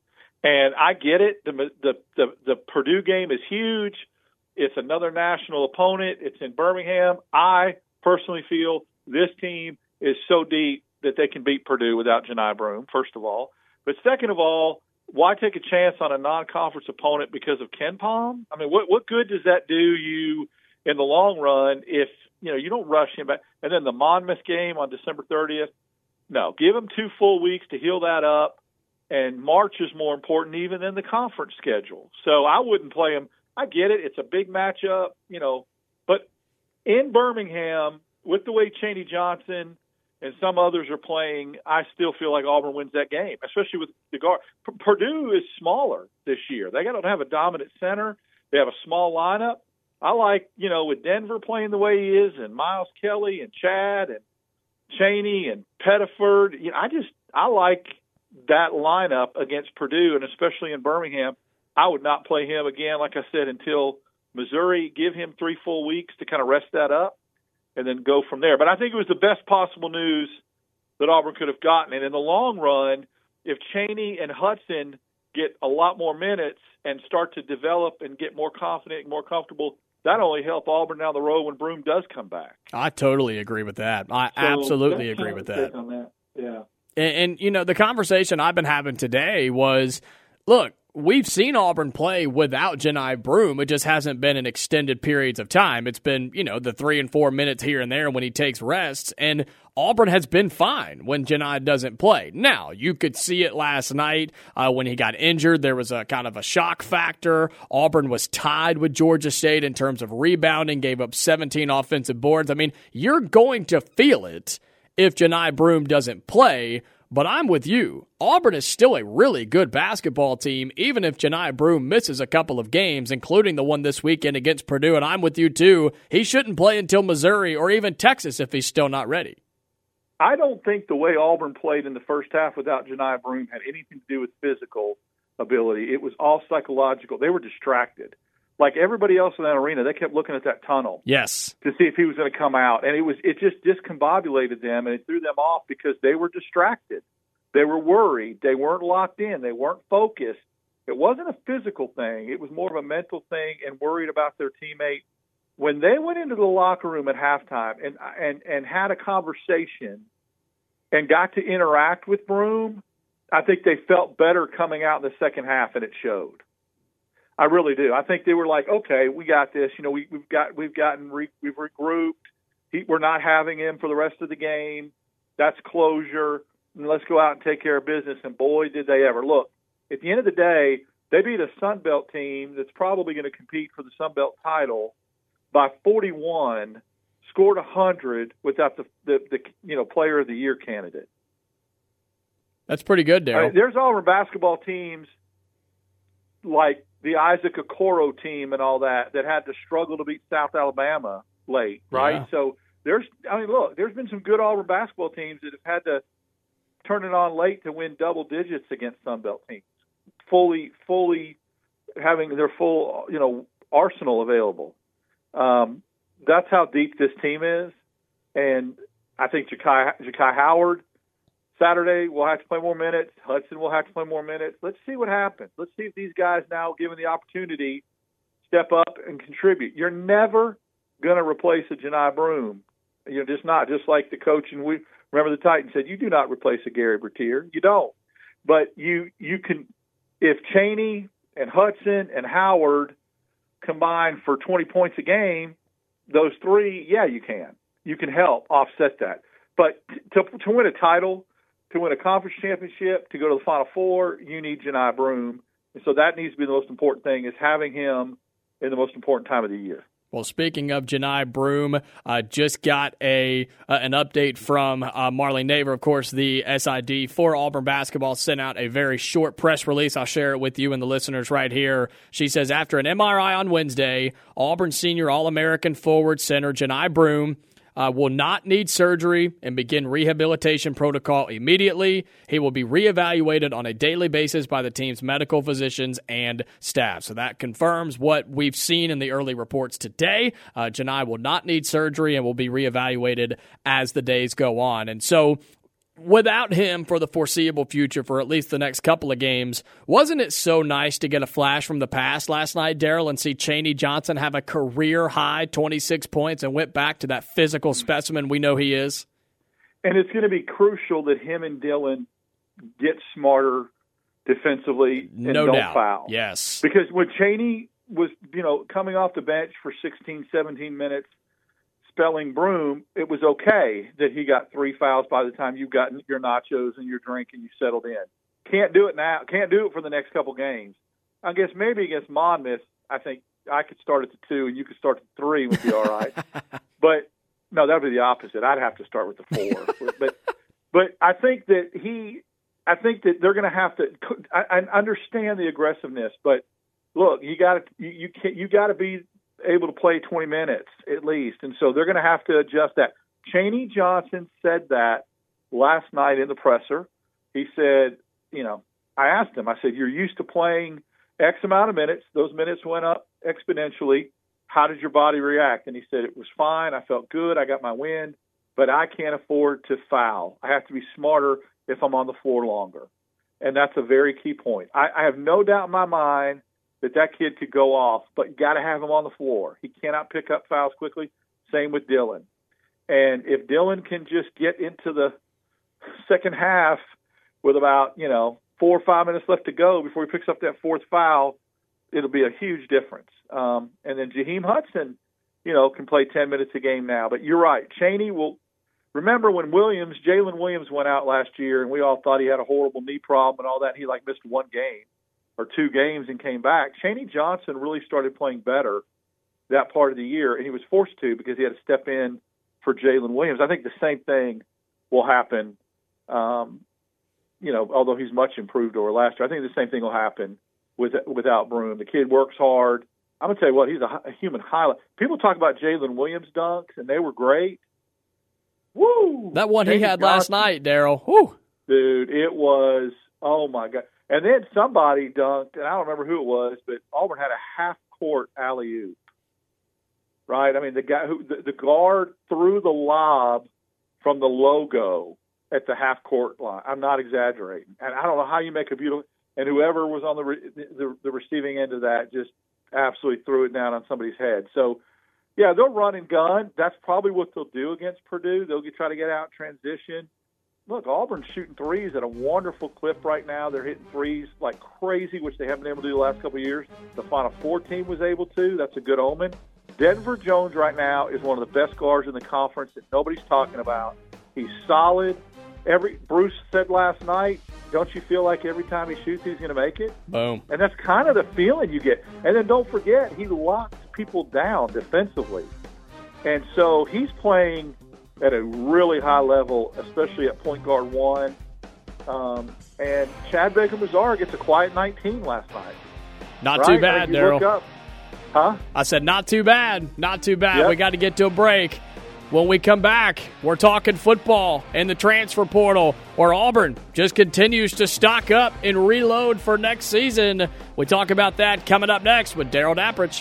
S5: And I get it. The, the the the Purdue game is huge. It's another national opponent. It's in Birmingham. I personally feel this team is so deep that they can beat Purdue without Johni Broome, first of all. But second of all, why take a chance on a non-conference opponent because of KenPom? I mean, what what good does that do you in the long run if, you know, you don't rush him back? And then the Monmouth game on December thirtieth, no, give him two full weeks to heal that up. And March is more important even than the conference schedule. So I wouldn't play him. I get it. It's a big matchup, you know. But in Birmingham, with the way Chaney Johnson and some others are playing, I still feel like Auburn wins that game, especially with the guard. P- Purdue is smaller this year. They don't have a dominant center. They have a small lineup. I like, you know, with Denver playing the way he is and Miles Kelly and Chad and Chaney and Pettiford, you know, I just – I like – that lineup against Purdue, and especially in Birmingham. I would not play him again, like I said, until Missouri. Give him three full weeks to kind of rest that up and then go from there. But I think it was the best possible news that Auburn could have gotten. And in the long run, if Chaney and Hudson get a lot more minutes and start to develop and get more confident and more comfortable, that only help Auburn down the road when Broome does come back.
S4: I totally agree with that. I
S5: so
S4: absolutely agree with that.
S5: On that. Yeah.
S4: And, and, you know, the conversation I've been having today was, look, we've seen Auburn play without Johni Broome. It just hasn't been in extended periods of time. It's been, you know, the three and four minutes here and there when he takes rests. And Auburn has been fine when Johni doesn't play. Now, you could see it last night uh, when he got injured. There was a kind of a shock factor. Auburn was tied with Georgia State in terms of rebounding, gave up seventeen offensive boards. I mean, you're going to feel it if Johni Broome doesn't play, but I'm with you. Auburn is still a really good basketball team, even if Johni Broome misses a couple of games, including the one this weekend against Purdue, and I'm with you too. He shouldn't play until Missouri or even Texas if he's still not ready.
S5: I don't think the way Auburn played in the first half without Johni Broome had anything to do with physical ability. It was all psychological. They were distracted. Like everybody else in that arena, they kept looking at that tunnel.
S4: Yes.
S5: To see if he was going to come out. And it was it just discombobulated them, and it threw them off because they were distracted. They were worried. They weren't locked in. They weren't focused. It wasn't a physical thing. It was more of a mental thing and worried about their teammate. When they went into the locker room at halftime and and, and had a conversation and got to interact with Broome, I think they felt better coming out in the second half, and it showed. I really do. I think they were like, okay, we got this. You know, we, we've got we've gotten re, we've regrouped. He, we're not having him for the rest of the game. That's closure. And let's go out and take care of business. And boy, did they ever! Look, at the end of the day, they beat a Sun Belt team that's probably going to compete for the Sun Belt title by forty-one. Scored a hundred without the, the the you know Player of the Year candidate.
S4: That's pretty good, Darryl.
S5: I mean, there's Auburn basketball teams like the Isaac Okoro team and all that that had to struggle to beat South Alabama late, right?
S4: Yeah.
S5: So there's, I mean, look, there's been some good Auburn basketball teams that have had to turn it on late to win double digits against Sun Belt teams, fully, fully having their full, you know, arsenal available. Um, that's how deep this team is, and I think Ja'Kai, Ja'Kai Howard Saturday will have to play more minutes. Hudson will have to play more minutes. Let's see what happens. Let's see if these guys now, given the opportunity, step up and contribute. You're never going to replace a Johni Broome. You're just not. Just like the coach, and we remember the Titans said, you do not replace a Gary Bertier. You don't. But you you can, if Chaney and Hudson and Howard combine for twenty points a game, those three, yeah, you can. You can help offset that. But to, to win a title, to win a conference championship, to go to the Final Four, you need Johni Broome. And so that needs to be the most important thing, is having him in the most important time of the year.
S4: Well, speaking of Johni Broome, uh, just got a uh, an update from uh, Marley Naver, of course, the S I D for Auburn basketball, sent out a very short press release. I'll share it with you and the listeners right here. She says, after an M R I on Wednesday, Auburn senior All-American forward center Johni Broome Uh, will not need surgery and begin rehabilitation protocol immediately. He will be reevaluated on a daily basis by the team's medical physicians and staff. So that confirms what we've seen in the early reports today. Uh, Johni will not need surgery and will be reevaluated as the days go on. And so without him for the foreseeable future, for at least the next couple of games, wasn't it so nice to get a flash from the past last night, Daryl, and see Chaney Johnson have a career-high twenty-six points and went back to that physical specimen we know he is?
S5: And it's going to be crucial that him and Dylan get smarter defensively and
S4: no
S5: don't
S4: doubt.
S5: foul.
S4: Yes.
S5: Because when Chaney was, you know, coming off the bench for sixteen, seventeen minutes, spelling Broome, it was okay that he got three fouls by the time you've gotten your nachos and your drink and you settled in. Can't do it now. Can't do it for the next couple games. I guess maybe against Monmouth, I think I could start at the two and you could start at the three would be all right. But no, that would be the opposite. I'd have to start with the four. but but I think that he, I think that they're going to have to. I, I understand the aggressiveness, but look, you got to you you, can't, you got to be able to play twenty minutes at least. And so they're going to have to adjust that. Chaney Johnson said that last night in the presser. He said, you know, I asked him, I said, you're used to playing X amount of minutes. Those minutes went up exponentially. How did your body react? And he said, it was fine. I felt good. I got my wind, but I can't afford to foul. I have to be smarter if I'm on the floor longer. And that's a very key point. I, I have no doubt in my mind that that kid could go off, but you got to have him on the floor. He cannot pick up fouls quickly. Same with Dylan. And if Dylan can just get into the second half with about, you know, four or five minutes left to go before he picks up that fourth foul, it'll be a huge difference. Um, and then Jaheim Hudson, you know, can play ten minutes a game now. But you're right. Chaney will – remember when Williams, Jalen Williams went out last year and we all thought he had a horrible knee problem and all that, and he, like, missed one game or two games and came back. Chaney Johnson really started playing better that part of the year, and he was forced to because he had to step in for Jalen Williams. I think the same thing will happen, um, you know, although he's much improved over last year. I think the same thing will happen with without Broome. The kid works hard. I'm going to tell you what, he's a, a human highlight. People talk about Jalen Williams' dunks, and they were great. Woo!
S4: That one
S5: Chaney
S4: he had
S5: Johnson,
S4: last night, Daryl. Woo!
S5: Dude, it was, oh, my God. And then somebody dunked, and I don't remember who it was, but Auburn had a half-court alley-oop, right? I mean, the guy who the, the guard threw the lob from the logo at the half-court line. I'm not exaggerating. And I don't know how you make a beautiful – and whoever was on the, re, the the receiving end of that just absolutely threw it down on somebody's head. So, yeah, they'll run and gun. That's probably what they'll do against Purdue. They'll get, try to get out transition. Look, Auburn's shooting threes at a wonderful clip right now. They're hitting threes like crazy, which they haven't been able to do the last couple of years. The Final Four team was able to. That's a good omen. Denver Jones right now is one of the best guards in the conference that nobody's talking about. He's solid. Every Bruce said last night, don't you feel like every time he shoots, he's going to make it?
S4: Boom.
S5: And that's kind of the feeling you get. And then don't forget, he locks people down defensively. And so he's playing at a really high level, especially at point guard one. Um, and Chad Baker-Mazara gets a quiet nineteen last night.
S4: Not
S5: right?
S4: too bad,
S5: like
S4: Daryl.
S5: Huh?
S4: I said not too bad. Not too bad.
S5: Yep.
S4: We got to get to a break. When we come back, we're talking football and the transfer portal, where Auburn just continues to stock up and reload for next season. We talk about that coming up next with Daryl Dapprich.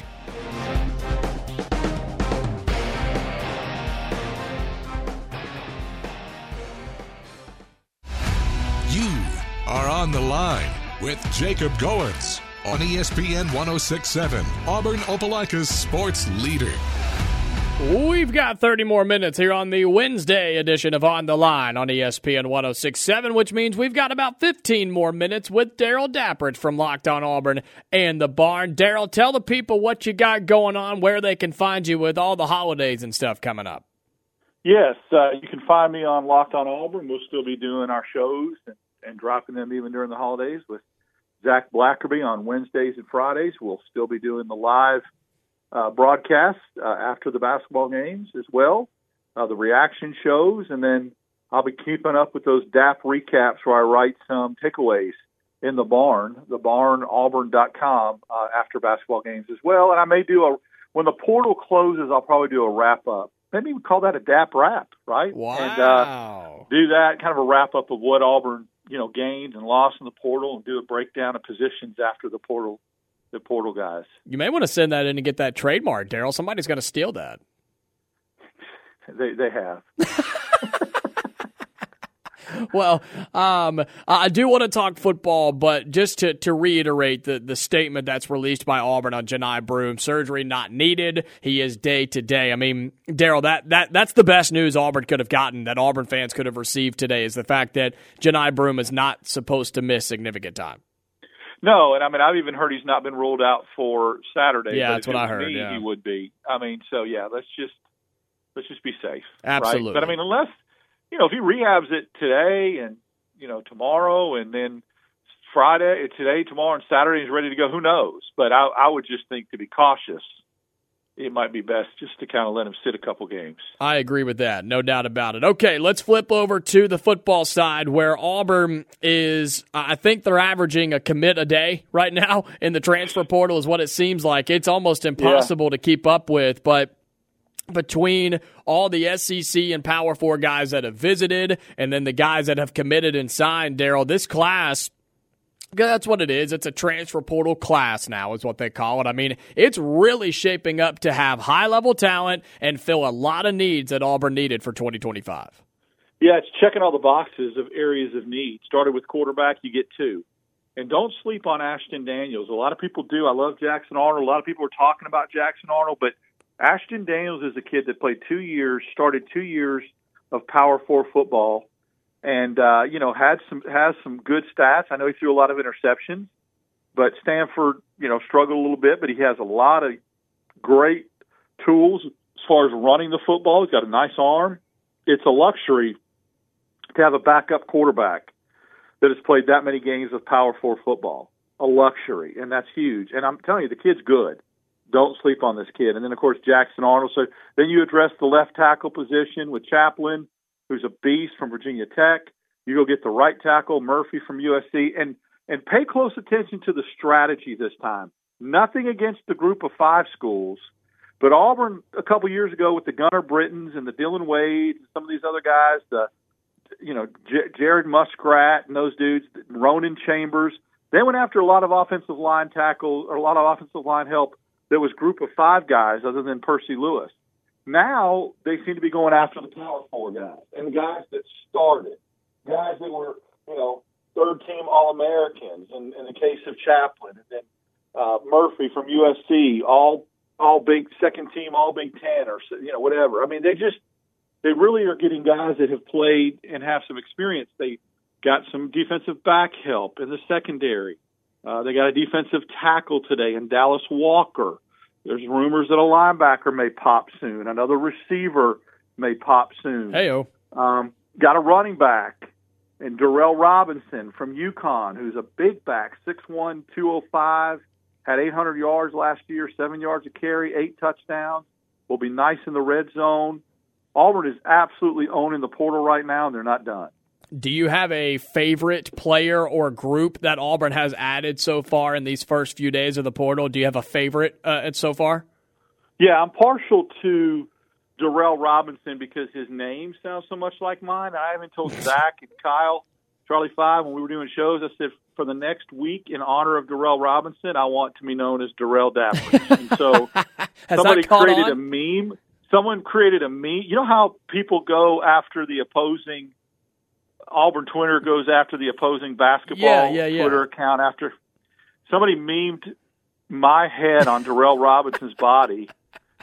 S2: You are on the line with Jacob Goins on E S P N one oh six point seven, Auburn Opelika's sports leader.
S4: We've got thirty more minutes here on the Wednesday edition of On the Line on E S P N one oh six point seven, which means we've got about fifteen more minutes with Daryl Dappert from Locked On Auburn and the Barn. Daryl, tell the people what you got going on, where they can find you with all the holidays and stuff coming up.
S5: Yes, uh, you can find me on Locked On Auburn. We'll still be doing our shows and, and dropping them even during the holidays with Zach Blackerby on Wednesdays and Fridays. We'll still be doing the live Uh, broadcast uh, after the basketball games as well, uh, the reaction shows, and then I'll be keeping up with those D A P recaps where I write some takeaways in the barn, the barn auburn dot com uh, after basketball games as well. And I may do a, when the portal closes, I'll probably do a wrap-up. Maybe we call that a D A P wrap, right?
S4: Wow.
S5: And uh, do that, kind of a wrap-up of what Auburn, you know, gained and lost in the portal, and do a breakdown of positions after the portal the portal guys. You
S4: may want to send that in and get that trademark, Daryl. Somebody's going to steal that.
S5: They they have.
S4: Well, um, I do want to talk football, but just to, to reiterate the, the statement that's released by Auburn on Johni Broome, surgery not needed. He is day to day. I mean, Daryl, that, that that's the best news Auburn could have gotten, that Auburn fans could have received today, is the fact that Johni Broome is not supposed to miss significant time.
S5: No, and I mean, I've even heard he's not been ruled out for Saturday.
S4: Yeah,
S5: but
S4: that's what I heard.
S5: Me,
S4: yeah.
S5: He would be. I mean, so yeah, let's just let's just be safe.
S4: Absolutely.
S5: Right? But I mean, unless you know, if he rehabs it today and you know tomorrow and then Friday, today, tomorrow, and Saturday, he's ready to go. Who knows? But I, I would just think, to be cautious, it might be best just to kind of let him sit a couple games.
S4: I agree with that, no doubt about it. Okay, let's flip over to the football side, where Auburn is, I think they're averaging a commit a day right now in the transfer portal is what it seems like. It's almost impossible yeah. to keep up with, but between all the S E C and Power Four guys that have visited and then the guys that have committed and signed, Daryl, this class, that's what it is. It's a transfer portal class now is what they call it. I mean, it's really shaping up to have high-level talent and fill a lot of needs that Auburn needed for twenty twenty-five.
S5: Yeah, it's checking all the boxes of areas of need. Started with quarterback, you get two. And don't sleep on Ashton Daniels. A lot of people do. I love Jackson Arnold. A lot of people are talking about Jackson Arnold, but Ashton Daniels is a kid that played two years, started two years of Power Four football, and, uh, you know, had some has some good stats. I know he threw a lot of interceptions, but Stanford, you know, struggled a little bit, but he has a lot of great tools as far as running the football. He's got a nice arm. It's a luxury to have a backup quarterback that has played that many games of Power Four football. A luxury, and that's huge. And I'm telling you, the kid's good. Don't sleep on this kid. And then, of course, Jackson Arnold. So then you address the left tackle position with Chaplin, who's a beast from Virginia Tech. You go get the right tackle, Murphy from U S C, and and pay close attention to the strategy this time. Nothing against the group of five schools, but Auburn a couple years ago with the Gunnar Brittons and the Dylan Wade and some of these other guys, the you know J- Jared Muskrat and those dudes, Ronan Chambers, they went after a lot of offensive line tackle or a lot of offensive line help. There was a group of five guys other than Percy Lewis. Now they seem to be going after the Power Four guys and the guys that started, guys that were, you know, third-team All-Americans in, in the case of Chaplin, and then uh, Murphy from U S C, all all big second-team, all Big Ten, or you know whatever. I mean, they just they really are getting guys that have played and have some experience. They got some defensive back help in the secondary. Uh, they got a defensive tackle today in Dallas Walker. There's rumors that a linebacker may pop soon. Another receiver may pop soon.
S4: Hey-o.
S5: Um, got a running back in Darrell Robinson from UConn, who's a big back, six one, two oh five, had eight hundred yards last year, seven yards a carry, eight touchdowns. Will be nice in the red zone. Auburn is absolutely owning the portal right now, and they're not done.
S4: Do you have a favorite player or group that Auburn has added so far in these first few days of the portal? Do you have a favorite uh, so far?
S5: Yeah, I'm partial to Darrell Robinson because his name sounds so much like mine. I even told Zach and Kyle, Charlie Five, when we were doing shows, I said, for the next week, in honor of Darrell Robinson, I want to be known as Darrell Dappert. And so somebody created
S4: on?
S5: a meme. Someone created a meme. You know how people go after the opposing – Auburn Twitter goes after the opposing basketball
S4: yeah, yeah, yeah.
S5: Twitter account after somebody memed my head on Darrell Robinson's body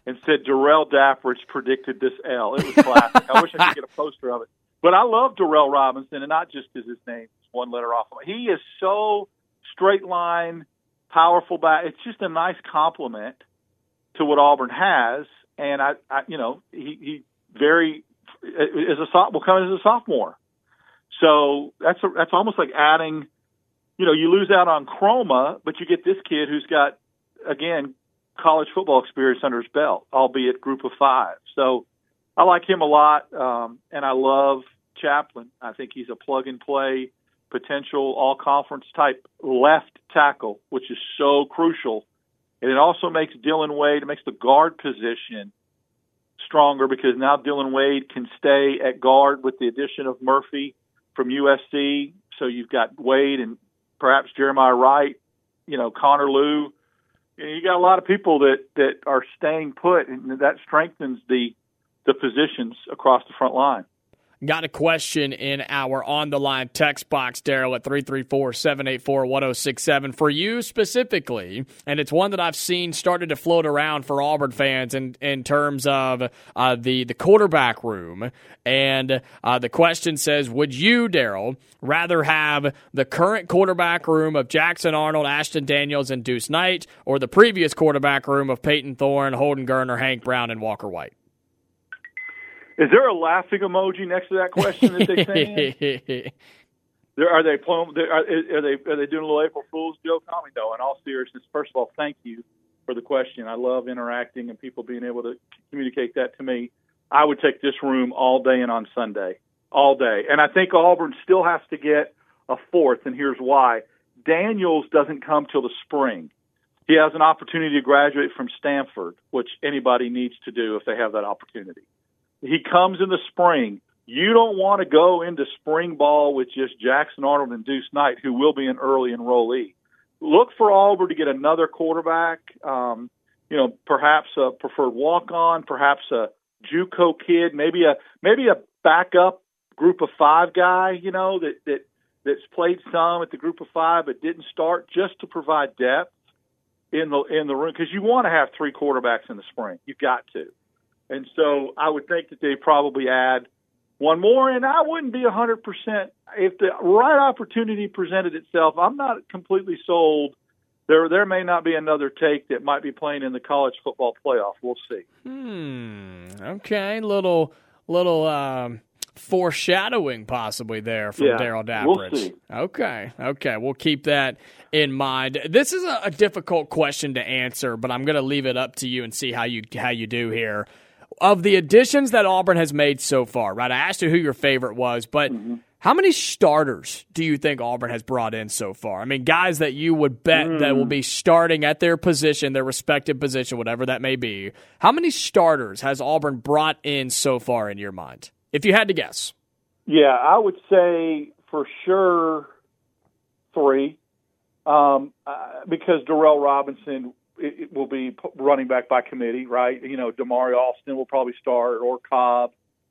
S5: and said Darrell Dapprich predicted this L. It was classic. I wish I could get a poster of it. But I love Darrell Robinson, and not just because his name is one letter off. He is so straight line, powerful back. It's just a nice compliment to what Auburn has. And I, I you know, he, he very as a will come as a sophomore. So that's a, that's almost like adding. You know, you lose out on Chroma, but you get this kid who's got, again, college football experience under his belt, albeit group of five. So I like him a lot, um, and I love Chaplin. I think he's a plug-and-play, potential all-conference type left tackle, which is so crucial. And it also makes Dylan Wade, it makes the guard position stronger because now Dylan Wade can stay at guard with the addition of Murphy from U S C. So you've got Wade and perhaps Jeremiah Wright, you know, Connor Lew. You know, you got a lot of people that, that are staying put, and that strengthens the the positions across the front line.
S4: Got a question in our on-the-line text box, Daryl, at three three four, seven eight four, one oh six seven. For you specifically, and it's one that I've seen started to float around for Auburn fans in, in terms of uh, the, the quarterback room. And uh, the question says, would you, Daryl, rather have the current quarterback room of Jackson Arnold, Ashton Daniels, and Deuce Knight, or the previous quarterback room of Peyton Thorne, Holden Geriner, Hank Brown, and Walker White?
S5: Is there a laughing emoji next to that question that they sent? There, are they playing, are, are they are they doing a little April Fool's joke on me? No, in all seriousness, first of all, thank you for the question. I love interacting and people being able to communicate that to me. I would take this room all day and on Sunday, all day. And I think Auburn still has to get a fourth, and here's why. Daniels doesn't come till the spring. He has an opportunity to graduate from Stanford, which anybody needs to do if they have that opportunity. He comes in the spring. You don't want to go into spring ball with just Jackson Arnold and Deuce Knight, who will be an early enrollee. Look for Auburn to get another quarterback, um, you know, perhaps a preferred walk-on, perhaps a JUCO kid, maybe a maybe a backup group of five guy, you know, that, that that's played some at the group of five but didn't start, just to provide depth in the in the room, because you want to have three quarterbacks in the spring. You've got to. And so I would think that they probably add one more, and I wouldn't be one hundred percent. If the right opportunity presented itself, I'm not completely sold. There there may not be another take that might be playing in the college football playoff. We'll see.
S4: Hmm. Okay. Little, little um, foreshadowing possibly there from
S5: yeah,
S4: Darrell Dapprich.
S5: We'll see.
S4: Okay. Okay. We'll keep that in mind. This is a, a difficult question to answer, but I'm going to leave it up to you and see how you how you do here. Of the additions that Auburn has made so far, right? I asked you who your favorite was, but mm-hmm. how many starters do you think Auburn has brought in so far? I mean, guys that you would bet mm. that will be starting at their position, their respective position, whatever that may be. How many starters has Auburn brought in so far in your mind, if you had to guess?
S5: Yeah, I would say for sure three, um, uh, because Darrell Robinson – it will be running back by committee, right? You know, Damari Alston will probably start, or Cobb.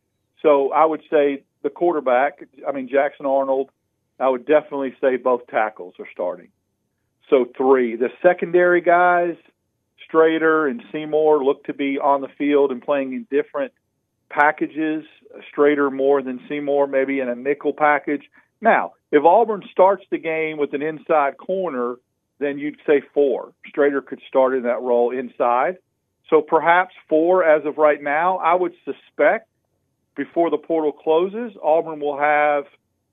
S5: So I would say the quarterback, I mean, Jackson Arnold, I would definitely say both tackles are starting. So three. The secondary guys, Strader and Seymour, look to be on the field and playing in different packages. Strader more than Seymour, maybe in a nickel package. Now, if Auburn starts the game with an inside corner, then you'd say four. Strader could start in that role inside. So perhaps four as of right now. I would suspect before the portal closes, Auburn will have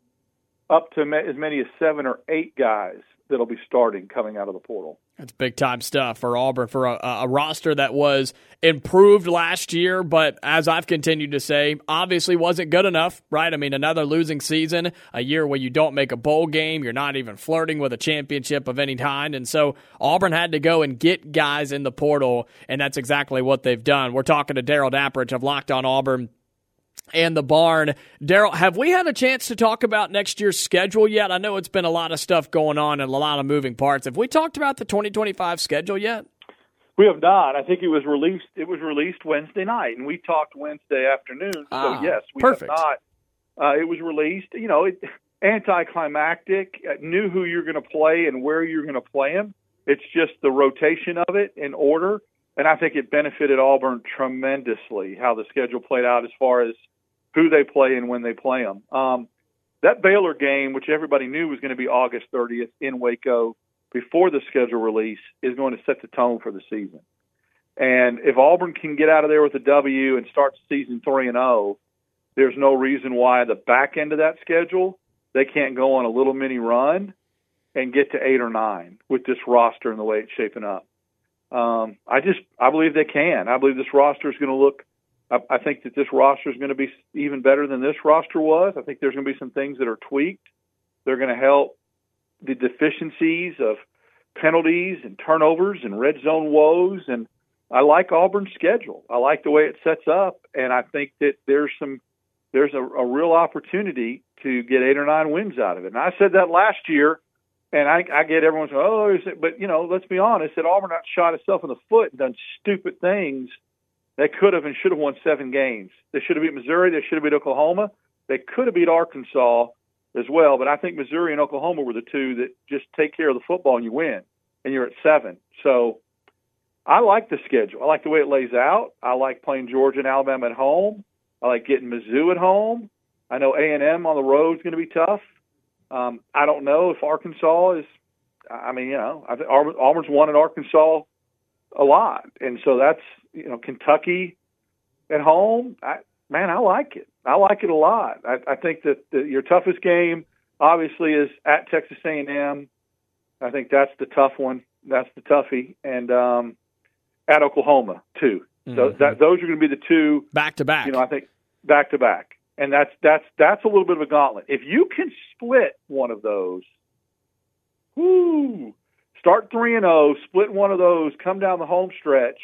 S5: up to as many as seven or eight guys that'll be starting coming out of the portal.
S4: That's big-time stuff for Auburn, for a, a roster that was improved last year, but as I've continued to say, obviously wasn't good enough, right? I mean, another losing season, a year where you don't make a bowl game, you're not even flirting with a championship of any kind, and so Auburn had to go and get guys in the portal, and that's exactly what they've done. We're talking to Darrell Dapprich of Locked On Auburn and the Barn. Daryl, have we had a chance to talk about next year's schedule yet? I know it's been a lot of stuff going on and a lot of moving parts. Have we talked about the twenty twenty-five schedule yet?
S5: We have not. I think it was released. It was released Wednesday night, and we talked Wednesday afternoon. So
S4: ah,
S5: yes, we
S4: perfect.
S5: have not. Uh, it was released. You know, it, anticlimactic. Uh, knew who you're going to play and where you're going to play them. It's just the rotation of it in order. and I think it benefited Auburn tremendously how the schedule played out as far as who they play and when they play them. Um, that Baylor game, which everybody knew was going to be August thirtieth in Waco before the schedule release, is going to set the tone for the season. And if Auburn can get out of there with a W and start the season three and oh, there's no reason why the back end of that schedule they can't go on a little mini run and get to eight or nine with this roster and the way it's shaping up. Um, I just I believe they can. I believe this roster is going to look. I, I think that this roster is going to be even better than this roster was. I think there's going to be some things that are tweaked. They're going to help the deficiencies of penalties and turnovers and red zone woes. And I like Auburn's schedule. I like the way it sets up, and I think that there's some there's a, a real opportunity to get eight or nine wins out of it. And I said that last year, and I, I get everyone's going, oh, is it? But you know, let's be honest. That Auburn not shot itself in the foot and done stupid things. They could have and should have won seven games. They should have beat Missouri. They should have beat Oklahoma. They could have beat Arkansas as well. But I think Missouri and Oklahoma were the two that just take care of the football and you win, and you're at seven. So I like the schedule. I like the way it lays out. I like playing Georgia and Alabama at home. I like getting Mizzou at home. I know A and M on the road is going to be tough. Um, I don't know if Arkansas is – I mean, you know, I think Auburn's won at Arkansas a lot. And so that's, you know, Kentucky at home. I, man, I like it. I like it a lot. I, I think that the, your toughest game obviously is at Texas A and M. I think that's the tough one. That's the toughie. And um, at Oklahoma, too. Mm-hmm. So that, those are going to be the two.
S4: Back-to-back.
S5: You know, I think back-to-back. And that's that's that's a little bit of a gauntlet. If you can split one of those, whoo, start three and zero, split one of those, come down the home stretch.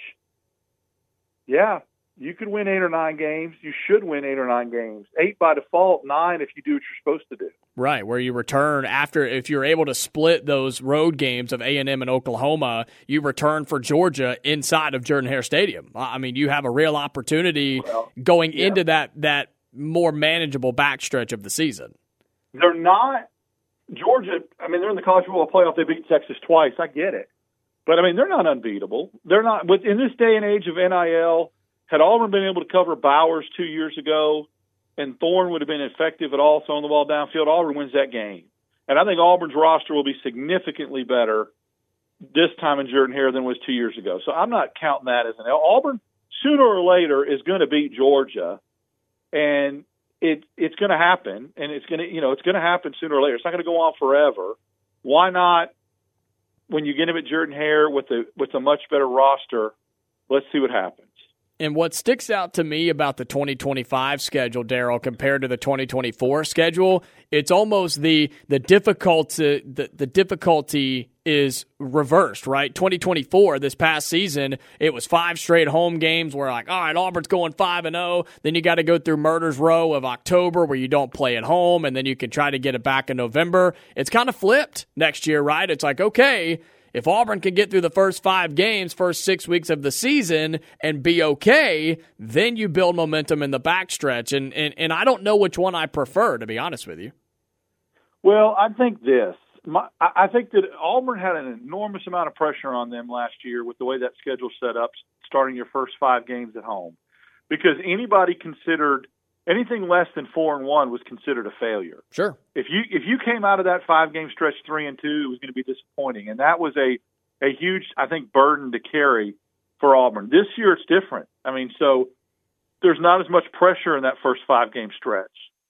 S5: Yeah, you could win eight or nine games. You should win eight or nine games. Eight by default, nine if you do what you're supposed to do.
S4: Right, where you return after, if you're able to split those road games of A and M and Oklahoma, you return for Georgia inside of Jordan-Hare Stadium. I mean, you have a real opportunity
S5: well,
S4: going
S5: yeah.
S4: into that that. more manageable backstretch of the season.
S5: They're not Georgia. I mean, they're in the college football playoff. They beat Texas twice. I get it, but I mean, they're not unbeatable. They're not. But in this day and age of N I L, had Auburn been able to cover Bowers two years ago, and Thorne would have been effective at all throwing the ball downfield, Auburn wins that game. And I think Auburn's roster will be significantly better this time in Jordan-Hare than it was two years ago. So I'm not counting that as an L. Auburn sooner or later is going to beat Georgia. And it it's going to happen, and it's going to you know it's going to happen sooner or later. It's not going to go on forever. Why not? When you get him at Jordan-Hare with a with a much better roster, let's see what happens.
S4: And what sticks out to me about the twenty twenty-five schedule, Daryl, compared to the twenty twenty-four schedule, it's almost the the difficulty the, the difficulty is reversed, right? twenty twenty-four, this past season, it was five straight home games where like, all right, Auburn's going five and oh. Then you got to go through Murder's Row of October where you don't play at home, and then you can try to get it back in November. It's kind of flipped next year, right? It's like, okay, if Auburn can get through the first five games, first six weeks of the season and be okay, then you build momentum in the backstretch. And, and, and I don't know which one I prefer, to be honest with you.
S5: Well, I think this. My, I think that Auburn had an enormous amount of pressure on them last year with the way that schedule set up, starting your first five games at home. Because anybody considered anything less than four and one was considered a failure.
S4: Sure.
S5: If you if you came out of that five game stretch three and two, it was going to be disappointing, and that was a a huge, I think, burden to carry for Auburn. This year, it's different. I mean, so there's not as much pressure in that first five game stretch,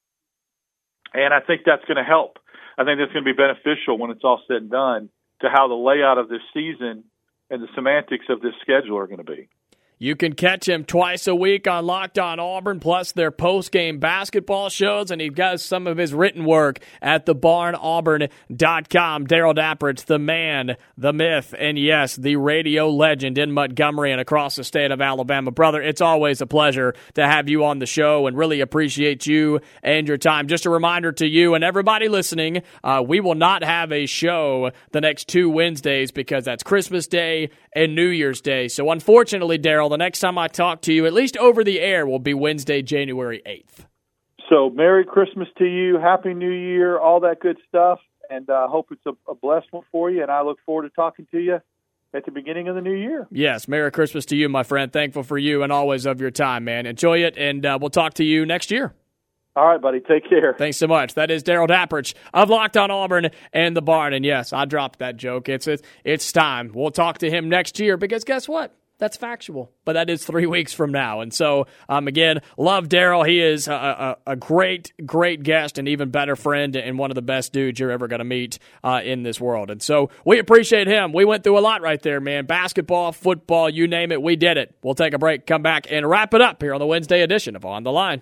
S5: and I think that's going to help. I think that's going to be beneficial when it's all said and done to how the layout of this season and the semantics of this schedule are going to be.
S4: You can catch him twice a week on Locked On Auburn, plus their post-game basketball shows, and he does some of his written work at the barn auburn dot com. Daryl Dapper, the man, the myth, and yes, the radio legend in Montgomery and across the state of Alabama. Brother, it's always a pleasure to have you on the show and really appreciate you and your time. Just a reminder to you and everybody listening, uh, we will not have a show the next two Wednesdays because that's Christmas Day and New Year's Day. So unfortunately, Daryl, the next time I talk to you, at least over the air, will be Wednesday, January eighth.
S5: So Merry Christmas to you, Happy New Year, all that good stuff, and I uh, hope it's a, a blessed one for you, and I look forward to talking to you at the beginning of the new year.
S4: Yes, Merry Christmas to you, my friend. Thankful for you and always of your time, man. Enjoy it, and uh, we'll talk to you next year.
S5: All right, buddy. Take care.
S4: Thanks so much. That is Daryl Dapprich of Locked on Auburn and the Barn. And yes, I dropped that joke. It's, it's it's time. We'll talk to him next year because guess what? That's factual. But that is three weeks from now. And so, um, again, love Daryl. He is a, a, a great, great guest and even better friend and one of the best dudes you're ever going to meet uh, in this world. And so we appreciate him. We went through a lot right there, man. Basketball, football, you name it, we did it. We'll take a break, come back, and wrap it up here on the Wednesday edition of On the Line.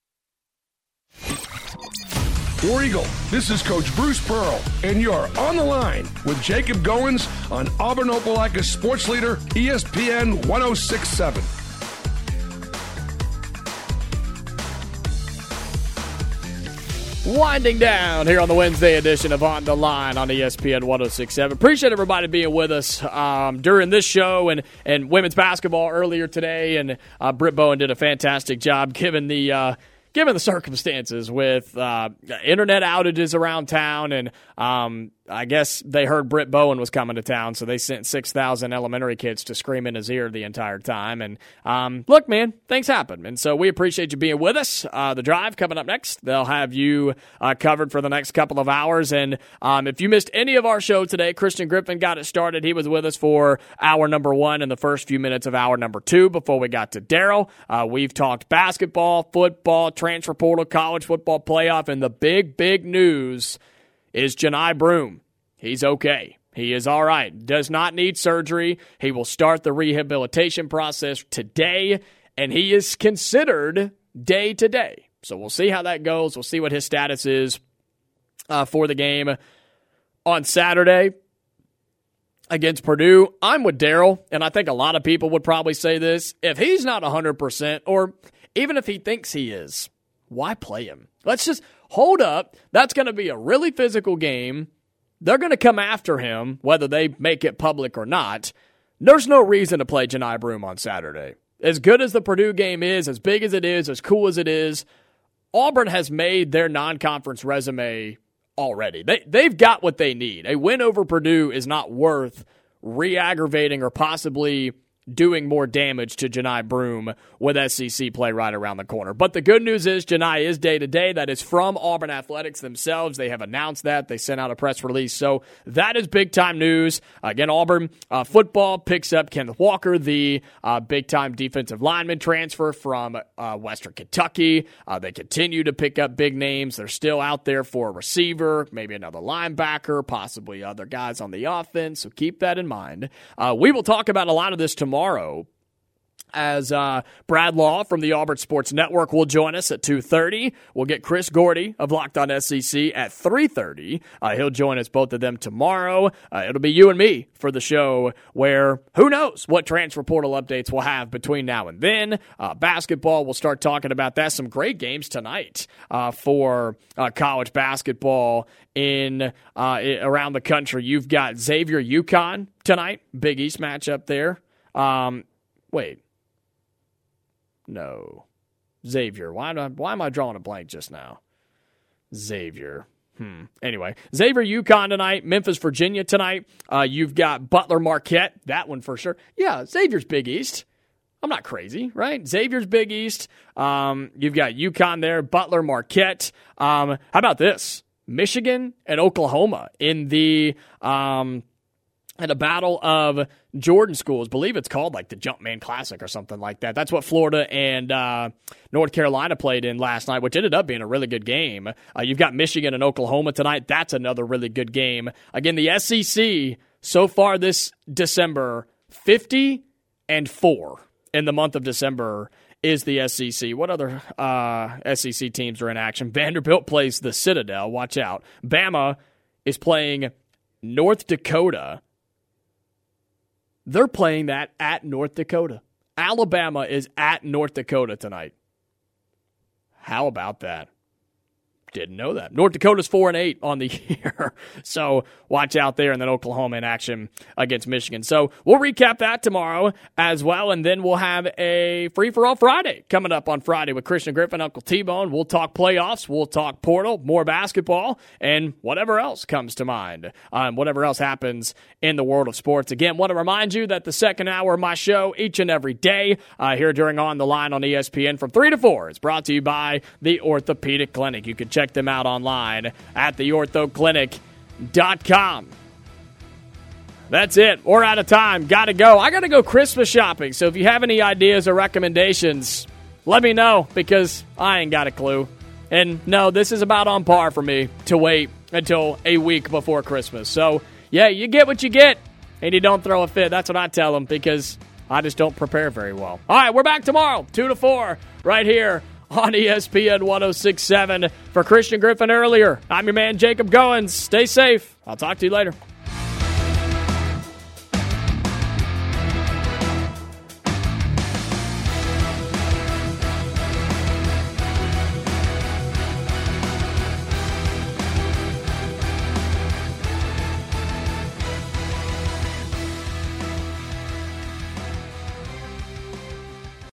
S6: War Eagle, this is Coach Bruce Pearl, and you're on the line with Jacob Goins on Auburn Opelika's Sports Leader, E S P N one oh six point seven.
S4: Winding down here on the Wednesday edition of On the Line on E S P N one oh six point seven. Appreciate everybody being with us um, during this show and, and women's basketball earlier today. And uh, Britt Bowen did a fantastic job given the uh, given the circumstances with uh, internet outages around town. And um, I guess they heard Britt Bowen was coming to town, so they sent six thousand elementary kids to scream in his ear the entire time. And um, look, man, things happen. And so we appreciate you being with us. Uh, the Drive coming up next. They'll have you uh, covered for the next couple of hours. And um, if you missed any of our show today, Christian Griffin got it started. He was with us for hour number one and the first few minutes of hour number two before we got to Daryl. Uh, we've talked basketball, football, transfer portal, college football playoff, and the big, big news is Johni Broome. He's okay. He is all right. Does not need surgery. He will start the rehabilitation process today, and he is considered day to day. So we'll see how that goes. We'll see what his status is uh, for the game on Saturday against Purdue. I'm with Daryl, and I think a lot of people would probably say this. If he's not one hundred percent, or even if he thinks he is, why play him? Let's just hold up. That's going to be a really physical game. They're going to come after him, whether they make it public or not. There's no reason to play Johni Broome on Saturday. As good as the Purdue game is, as big as it is, as cool as it is, Auburn has made their non-conference resume already. They, they've got what they need. A win over Purdue is not worth re-aggravating or possibly doing more damage to Johni Broome with S E C play right around the corner. But the good news is Johni is day-to-day. That is from Auburn Athletics themselves. They have announced that. They sent out a press release. So that is big-time news. Again, Auburn uh, football picks up Kenneth Walker, the uh, big-time defensive lineman transfer from uh, Western Kentucky. Uh, they continue to pick up big names. They're still out there for a receiver, maybe another linebacker, possibly other guys on the offense. So keep that in mind. Uh, we will talk about a lot of this tomorrow. Tomorrow, as uh, Brad Law from the Auburn Sports Network will join us at two thirty. We'll get Chris Gordy of Locked on S E C at three thirty. Uh, he'll join us, both of them, tomorrow. Uh, it'll be you and me for the show where who knows what transfer portal updates we'll have between now and then. Uh, basketball, we'll start talking about that. Some great games tonight uh, for uh, college basketball in uh, around the country. You've got Xavier UConn tonight, Big East matchup there. Um, wait, no, Xavier. Why am I, why am I drawing a blank just now? Xavier. Hmm. Anyway, Xavier UConn tonight, Memphis, Virginia tonight. Uh, you've got Butler Marquette. That one for sure. Yeah, Xavier's Big East. I'm not crazy, right? Xavier's Big East. Um, you've got UConn there, Butler Marquette. Um, how about this? Michigan and Oklahoma in the um. in a battle of Jordan schools. I believe it's called like the Jumpman Classic or something like that. That's what Florida and uh, North Carolina played in last night, which ended up being a really good game. Uh, you've got Michigan and Oklahoma tonight. That's another really good game. Again, the S E C so far this December, fifty and four in the month of December is the S E C. What other uh, S E C teams are in action? Vanderbilt plays the Citadel. Watch out. Bama is playing North Dakota. They're playing that at North Dakota. Alabama is at North Dakota tonight. How about that? Didn't know that. North Dakota's four and eight on the year, so watch out there. And then Oklahoma in action against Michigan. So we'll recap that tomorrow as well, and then we'll have a free for all Friday coming up on Friday with Christian Griffin, Uncle T-Bone. We'll talk playoffs, we'll talk portal, more basketball, and whatever else comes to mind, um, whatever else happens in the world of sports. Again, want to remind you that the second hour of my show each and every day uh, here during On the Line on E S P N from three to four is brought to you by the Orthopedic Clinic. You can check them out online at the ortho clinic dot com. That's it. We're out of time. Got to go. I got to go Christmas shopping. So if you have any ideas or recommendations, let me know because I ain't got a clue. And no, this is about on par for me to wait until a week before Christmas. So, yeah, you get what you get and you don't throw a fit. That's what I tell them because I just don't prepare very well. All right, we're back tomorrow, two to four, right here on E S P N one oh six point seven. For Christian Griffin earlier, I'm your man Jacob Goins. Stay safe. I'll talk to you later.